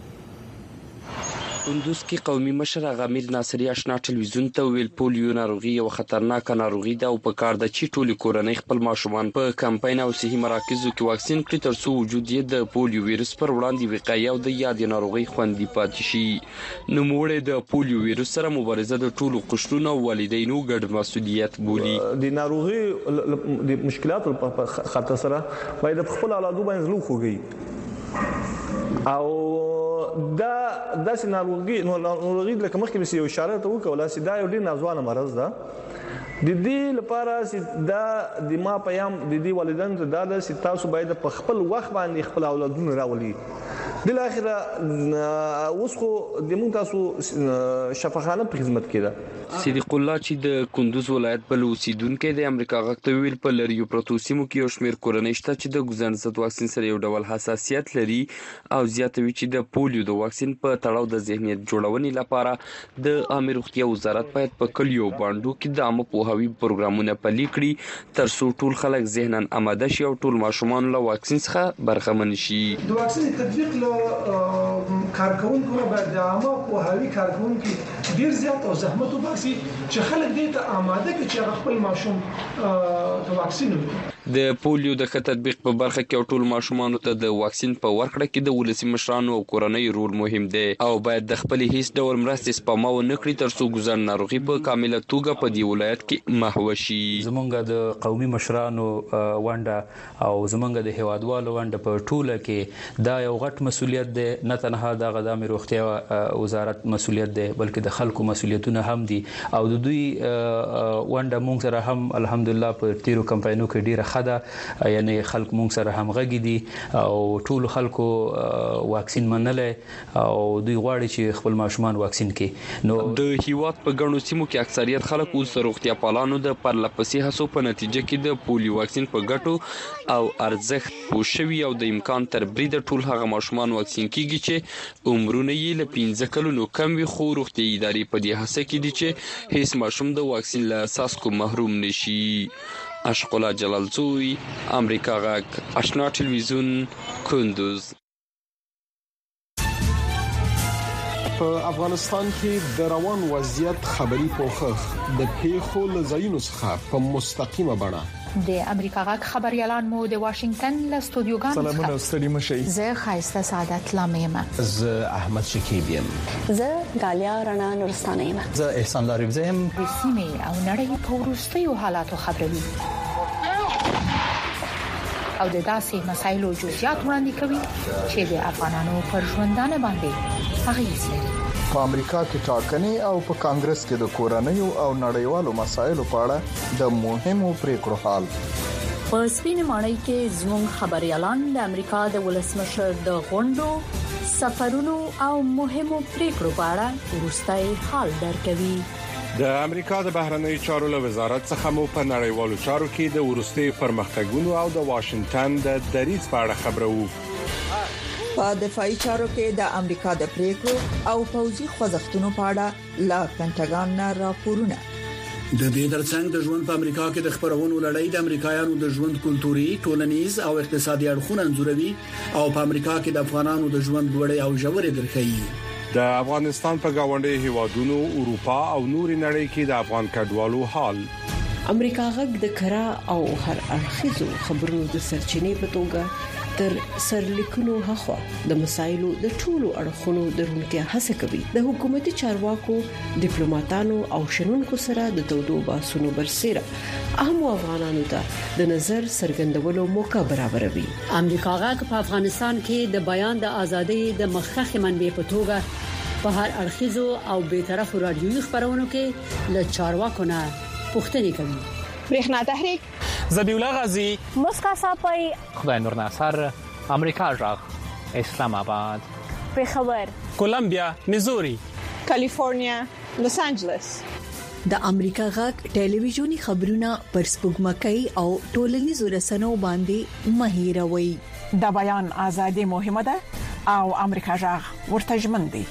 کندوز کې قومي مشر غامیر ناصری آشنا ټلویزیون ته ویل پولیو ناروغي یو خطرناک ناروغي ده او په کار د چی ټولي کورنۍ خپل ماشومان په کمپاین او صحي مراکزو کې واکسین کړي ترڅو وجود یې د پولیو وایرس پر وړاندې وقایه او د یاد ناروغي خوندي پاتې شي. نو موږ د پولیو وایرس سره مبارزه د ټولو قشرونو والدینو ګډ مسؤلیت بولي. د ناروغي د مشکلاتو په خاطر سره باید خپل اولادو باندې زلو خوږي او دا داسې ناروغي لکه مخکې به یو اشاره ته وکوله چې دا یو ډیر نازوانه مرض ده. د دې لپاره چې دا د ما پیام د دې والدینو ته دا د تاسو باید په خپل وخت باندې خپل اولادونه راولي. بل اخره اوس خو د مونږ تاسو شفاخانه په خدمت کې ده. صدیق الله چې د کندوز ولایت بل اوسیدونکو د امریکا غږ ته ویل په لریو پروتوسیمو کې یو شمېر کورنۍ شته چې د ګوزن ضد واکسین سره یو ډول حساسیت لري او زیاتوي چې د پولیو د واکسین په تړاو د ذهنیت جوړونې لپاره د عامه روغتیا وزارت باید په کلیو باندې کې د عامه پوهاوي پروګرامونه پلي کړي ترڅو ټول خلک ذهنن آماده شي او ټول ماشومان له واکسین څخه برخمن شي. د واکسین تطبیق کارکونکو باید د عامه پوهاوي کارکونکو ډیر زیات او زحمت وباسي چې خلک دې ته آماده کړي چې خپل ماشوم د واکسین وکړي. د پولیو د تطبیق په برخه کې ټول ماشومان ته د واکسین په ورکړه کې د ولسی مشرانو او کورنۍ رول مهم دی او باید د خپل هیڅ ډول مرستې سپما و نه کړي ترڅو ګوزن ناروغي په کامله توګه په دې ولایت کې محو شي. زمونږ د قومي مشرانو ونده او زمونږ د هیوادوالو ونده په ټوله کې دا یو غټ مسولیت دی. نه تنها د غذا روغتیا وزارت مسولیت دی بلکې د خلکو مسولیتونه هم دي او د دوی ونده مونږ سره هم الحمدلله په تیرو کمپاینونو کې ډیره خده یعنی خلک مونږ سره همغږي دي او ټول خلکو واکسین منلې او دوی غواړي چې خپل ماشومان واکسین کړي. نو د هیواد په ګڼو سیمو کې اکثریت خلک اوس روغتیا پالانو د پرلپسې هڅو په نتیجه کې د پولیو واکسین په ګټو او ارزښت پوښوي او د امکان تر بریده ټول هغه ماشومان واکسین کیږي چې عمرونه یې له 15 کلونو کم وي، خو روغتیايي ادارې په دې هڅه کې دي چې هیڅ ماشوم د واکسین له څاڅکو محروم نشي. اشقلا جلالزوی، امریکا غږ، آشنا ټلویزیون، کندوز. په افغانستان کې د روان وضعیت خبري پوښښ د پیښو لزاینو څخه په مستقیمه بڼه د امریکا غږ خبريالان مو د واشنگټن له استودیوګانو سلامونه ستړي مشي. زه خایسته سعادت لامیم. زه احمد شکیب یم. زه غالیا رڼا نورستانه یم. زه احسان لاریب زم. د سیمې او نړۍ په وروستیو حالاتو خبروي او د داسې مسایلو جزئیات وړاندې کوي چې د افغانانو پر ژوندانه باندې اغیز لري. په امریکا کې ټاکنې او په کانګرس کې د کورنیو او نړیوالو مسایلو په اړه د مهمو پریکړو حال. په سپین ماڼۍ کې زموږ خبريالان د امریکا د ولسمشر د غونډو، سفرونو او مهمو پریکړو په اړه وروستي حال درکوي. د امریکا د بهرنیو چارو له وزارت څخه مو په نړیوالو چارو کې د ورستي پرمختګونو او د واشنگټن د دریځ په اړه خبرو. په دفاعي چارو کې د امریکا د پریکړو او پوځي خوځښتونو په اړه لا پینټاګان نه راپورونه. د دې ترڅنګ د ژوند په امریکا کې د خبرونو لړۍ د امریکایانو د ژوند کلتوري، ټولنیز او اقتصادي اړخونه انځوروي او په امریکا کې د افغانانو د ژوند لوړې او ژورې درخې. د افغانستان په گاونډي هیوادونو، اروپا او نوري نړۍ کې د افغان کډوالو حال. امریکا غږ د کرا او هر اړخیزو خبرونو د سرچینې په توګه تر سرلیکونو هخوا د مسایلو د ټولو اړخونو درونکو هڅه کوي. د حکومتي چارواکو، ډیپلوماټانو او شنونکو سره د تودو باسونو برسره اهم افغانانو ته د نظر څرګندولو موقع برابروي. امریکا غږ په افغانستان کې د بیان د ازادۍ د مخکخ منبع په توګه په هر اړخیزو او بیطرف رادیوي خبرونو کې له چارواکو نه پوښتنې کوي. برېښنا تحریک، ذبیح غازی، مسکا صافی، خدای نور ناصر، امریکا غږ، اسلام آباد، پېښور، کولمبیا، میزوري، کالیفورنیا، لوس انجلس. د امریکا غږ ټلویزیونی خبرونه پر سپوږمکۍ او ټولنیزو رسنیو باندې مهیروي. د بیان ازادي مهمه ده او امریکا غږ ورته ژمن دی.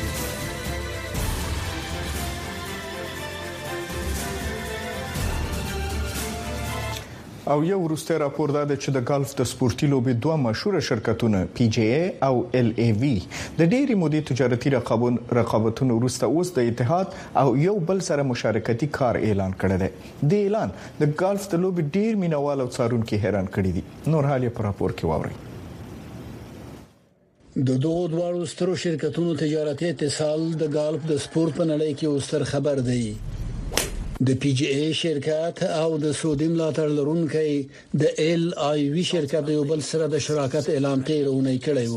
او یو ورسته راپور دا چې د ګالف د سپورتي لوبې دوه مشهور شرکتونه پی جی ای او ال ای وی د ډېری مودې تجارتي رقابتونو وروسته اوس د اتحاد او یو بل سره مشارکتي کار اعلان کړی دی. د اعلان د ګالف د لوبې ډېر مینوال او څارونکو حیران کړي دي. نور حال په راپور کې واورئ. د دوه دواړو سترو شرکتونو تجارتي اتصال د ګالف د سپورت په نړۍ کې اوس تر خبر دی. د پی جی ای شرکت او د سعودي ملاتړ لرونکي د ال آی وی شرکت یو بل سره د شراکت اعلان تیرونه کړی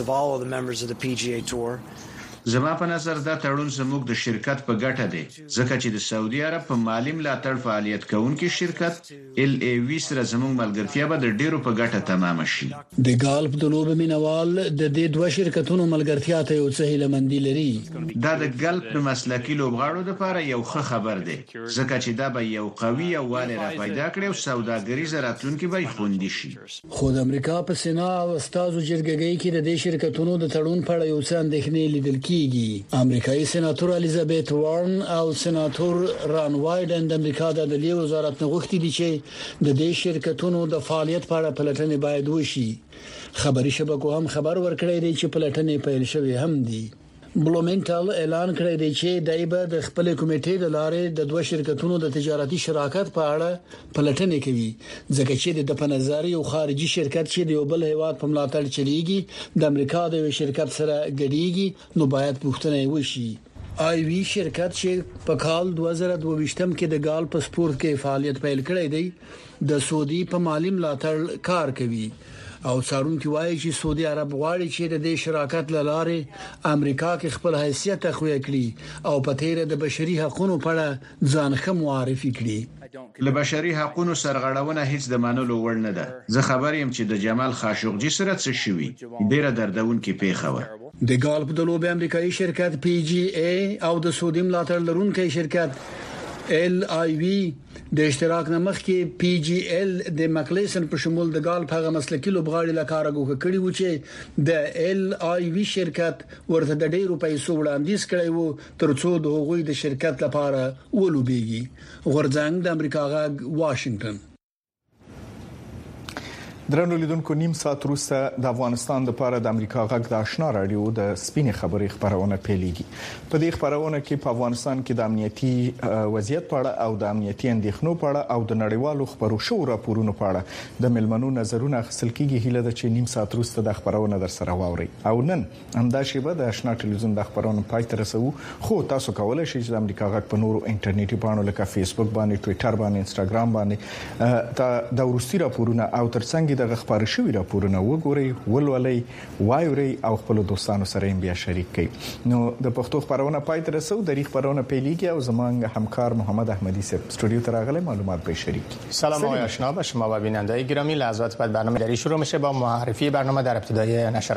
وو. زما په نظر دا تړون زموږ د شرکت په ګټه دی ځکه چې د سعودي عرب په مالی ملاتړ فعالیت کوونکي شرکت ال ای وی سره زموږ ملګرتیا به د ډیرو په ګټه تمام شي. د ګالف د لوبې مینوال د دې دوه شرکتونو ملګرتیا ته یو څه هیلمندي لري. دا د ګالف د مسلکي لوبغاړو لپاره یو ښه خبر دی ځکه چې دا به یو قوي او والي را پیدا کړي او سوداګریز راتلونکي به خوندي شي. خو د امریکا په سنا او استادو جرګګۍ کې د دې شرکتونو د تړون په اړه یو څه اندېښنې لیدل کیږي. امریکایي سېناتور الیزابت وارن او سېناتور ران وایډن د امریکا د عدلیې وزارت نه غوښتي دي چې د دې شرکتونو د فعالیت په اړه پلټنې باید وشي. خبري شبکو هم خبر ورکړی دی چې پلټنې پیل شوې هم دي. بلومنټل اعلان کړی دی چې دایبه د خپل کمیټې د لارې د دوه شرکتونو د تجارتي شراکت په اړه پلټنې کوي ځکه چې د پنځاري او خارجي شرکت چې د یو بل هیواد په ملاتړ چلیږي د امریکا د یو شرکت سره ګډیږي نو باید پوښتنه وشي. آی وی شرکت چې په کال 2022 کې د ګالف په سپورت کې فعالیت پیل کړی دی د سعودي په مالی ملاتړ کار کوي او څارونکو وایي چې سعودي عرب غواړي چې د دې شراکت لاره امریکا کې خپل حیثیت تقویه کړي او په تیر د بشري حقوقو په اړه ځان ښه معرفي کړي. له بشري حقوقو سرغړونه هیڅ د منلو وړ نه ده. زه خبر یم چې د جمال خاشقجي سره څه شوي ډیره دردونکې پیښه و. د ګالف د لوبې امریکایي شرکت PGA او د سعودي ملاتړ لرونکي شرکت LIV د اشتراک نمخ کې PGL د مکلیسن په شمول د ګالف هغه مسلکي لوبغاړي لپاره غوښه کړی و چې د LIV شرکت ورته د ډیرو پیسو وړاندیز کړی وو ترڅو د هغوی د شرکت لپاره ولوبېږي. غورځنګ د امریکا غږ واشنگټن. درنو لیدونکو نیم ساعت وروسته د افغانستان لپاره د امریکا غږ د آشنا رادیو د سپینې خبرې خبرونه پیلېږي. په دې خبرونه کې په افغانستان کې د امنیتي وضعیت په اړه او د امنیتي اندېښنو په اړه او د نړیوالو خبرو شو راپورونو په اړه د ملمنو نظرونه اخیستل کیږي. هیله ده چې نیم ساعت وروسته د خبرونه در سره واوري او نن همدا شیبه د آشنا ټلویزیون د خبرونو پای ته رسو. خو تاسو کولای شئ چې د امریکا غږ په نورو انټرنیټي پاڼو لکه فیسبوک باندې، ټوئیټر باندې، انستګرام باندې د ورستي راپورونه او ترڅنګ د خبري شوی راپورونه وګورئ، ولولئ، وایورئ او خپل دوستانو سره یې بیا شریک کړئ. نو د پښتو خبرونه پای ته رسو. د ریښ خبرونه پیلېږي او زموږ همکار محمد احمدی صاحب استودیو ته راغلی معلومات به شریک. سلام آقای آشنا، با شما و بیننده گرامی. لحظات بعد برنامه دری شروع میشه با معرفی برنامه در ابتدای نشر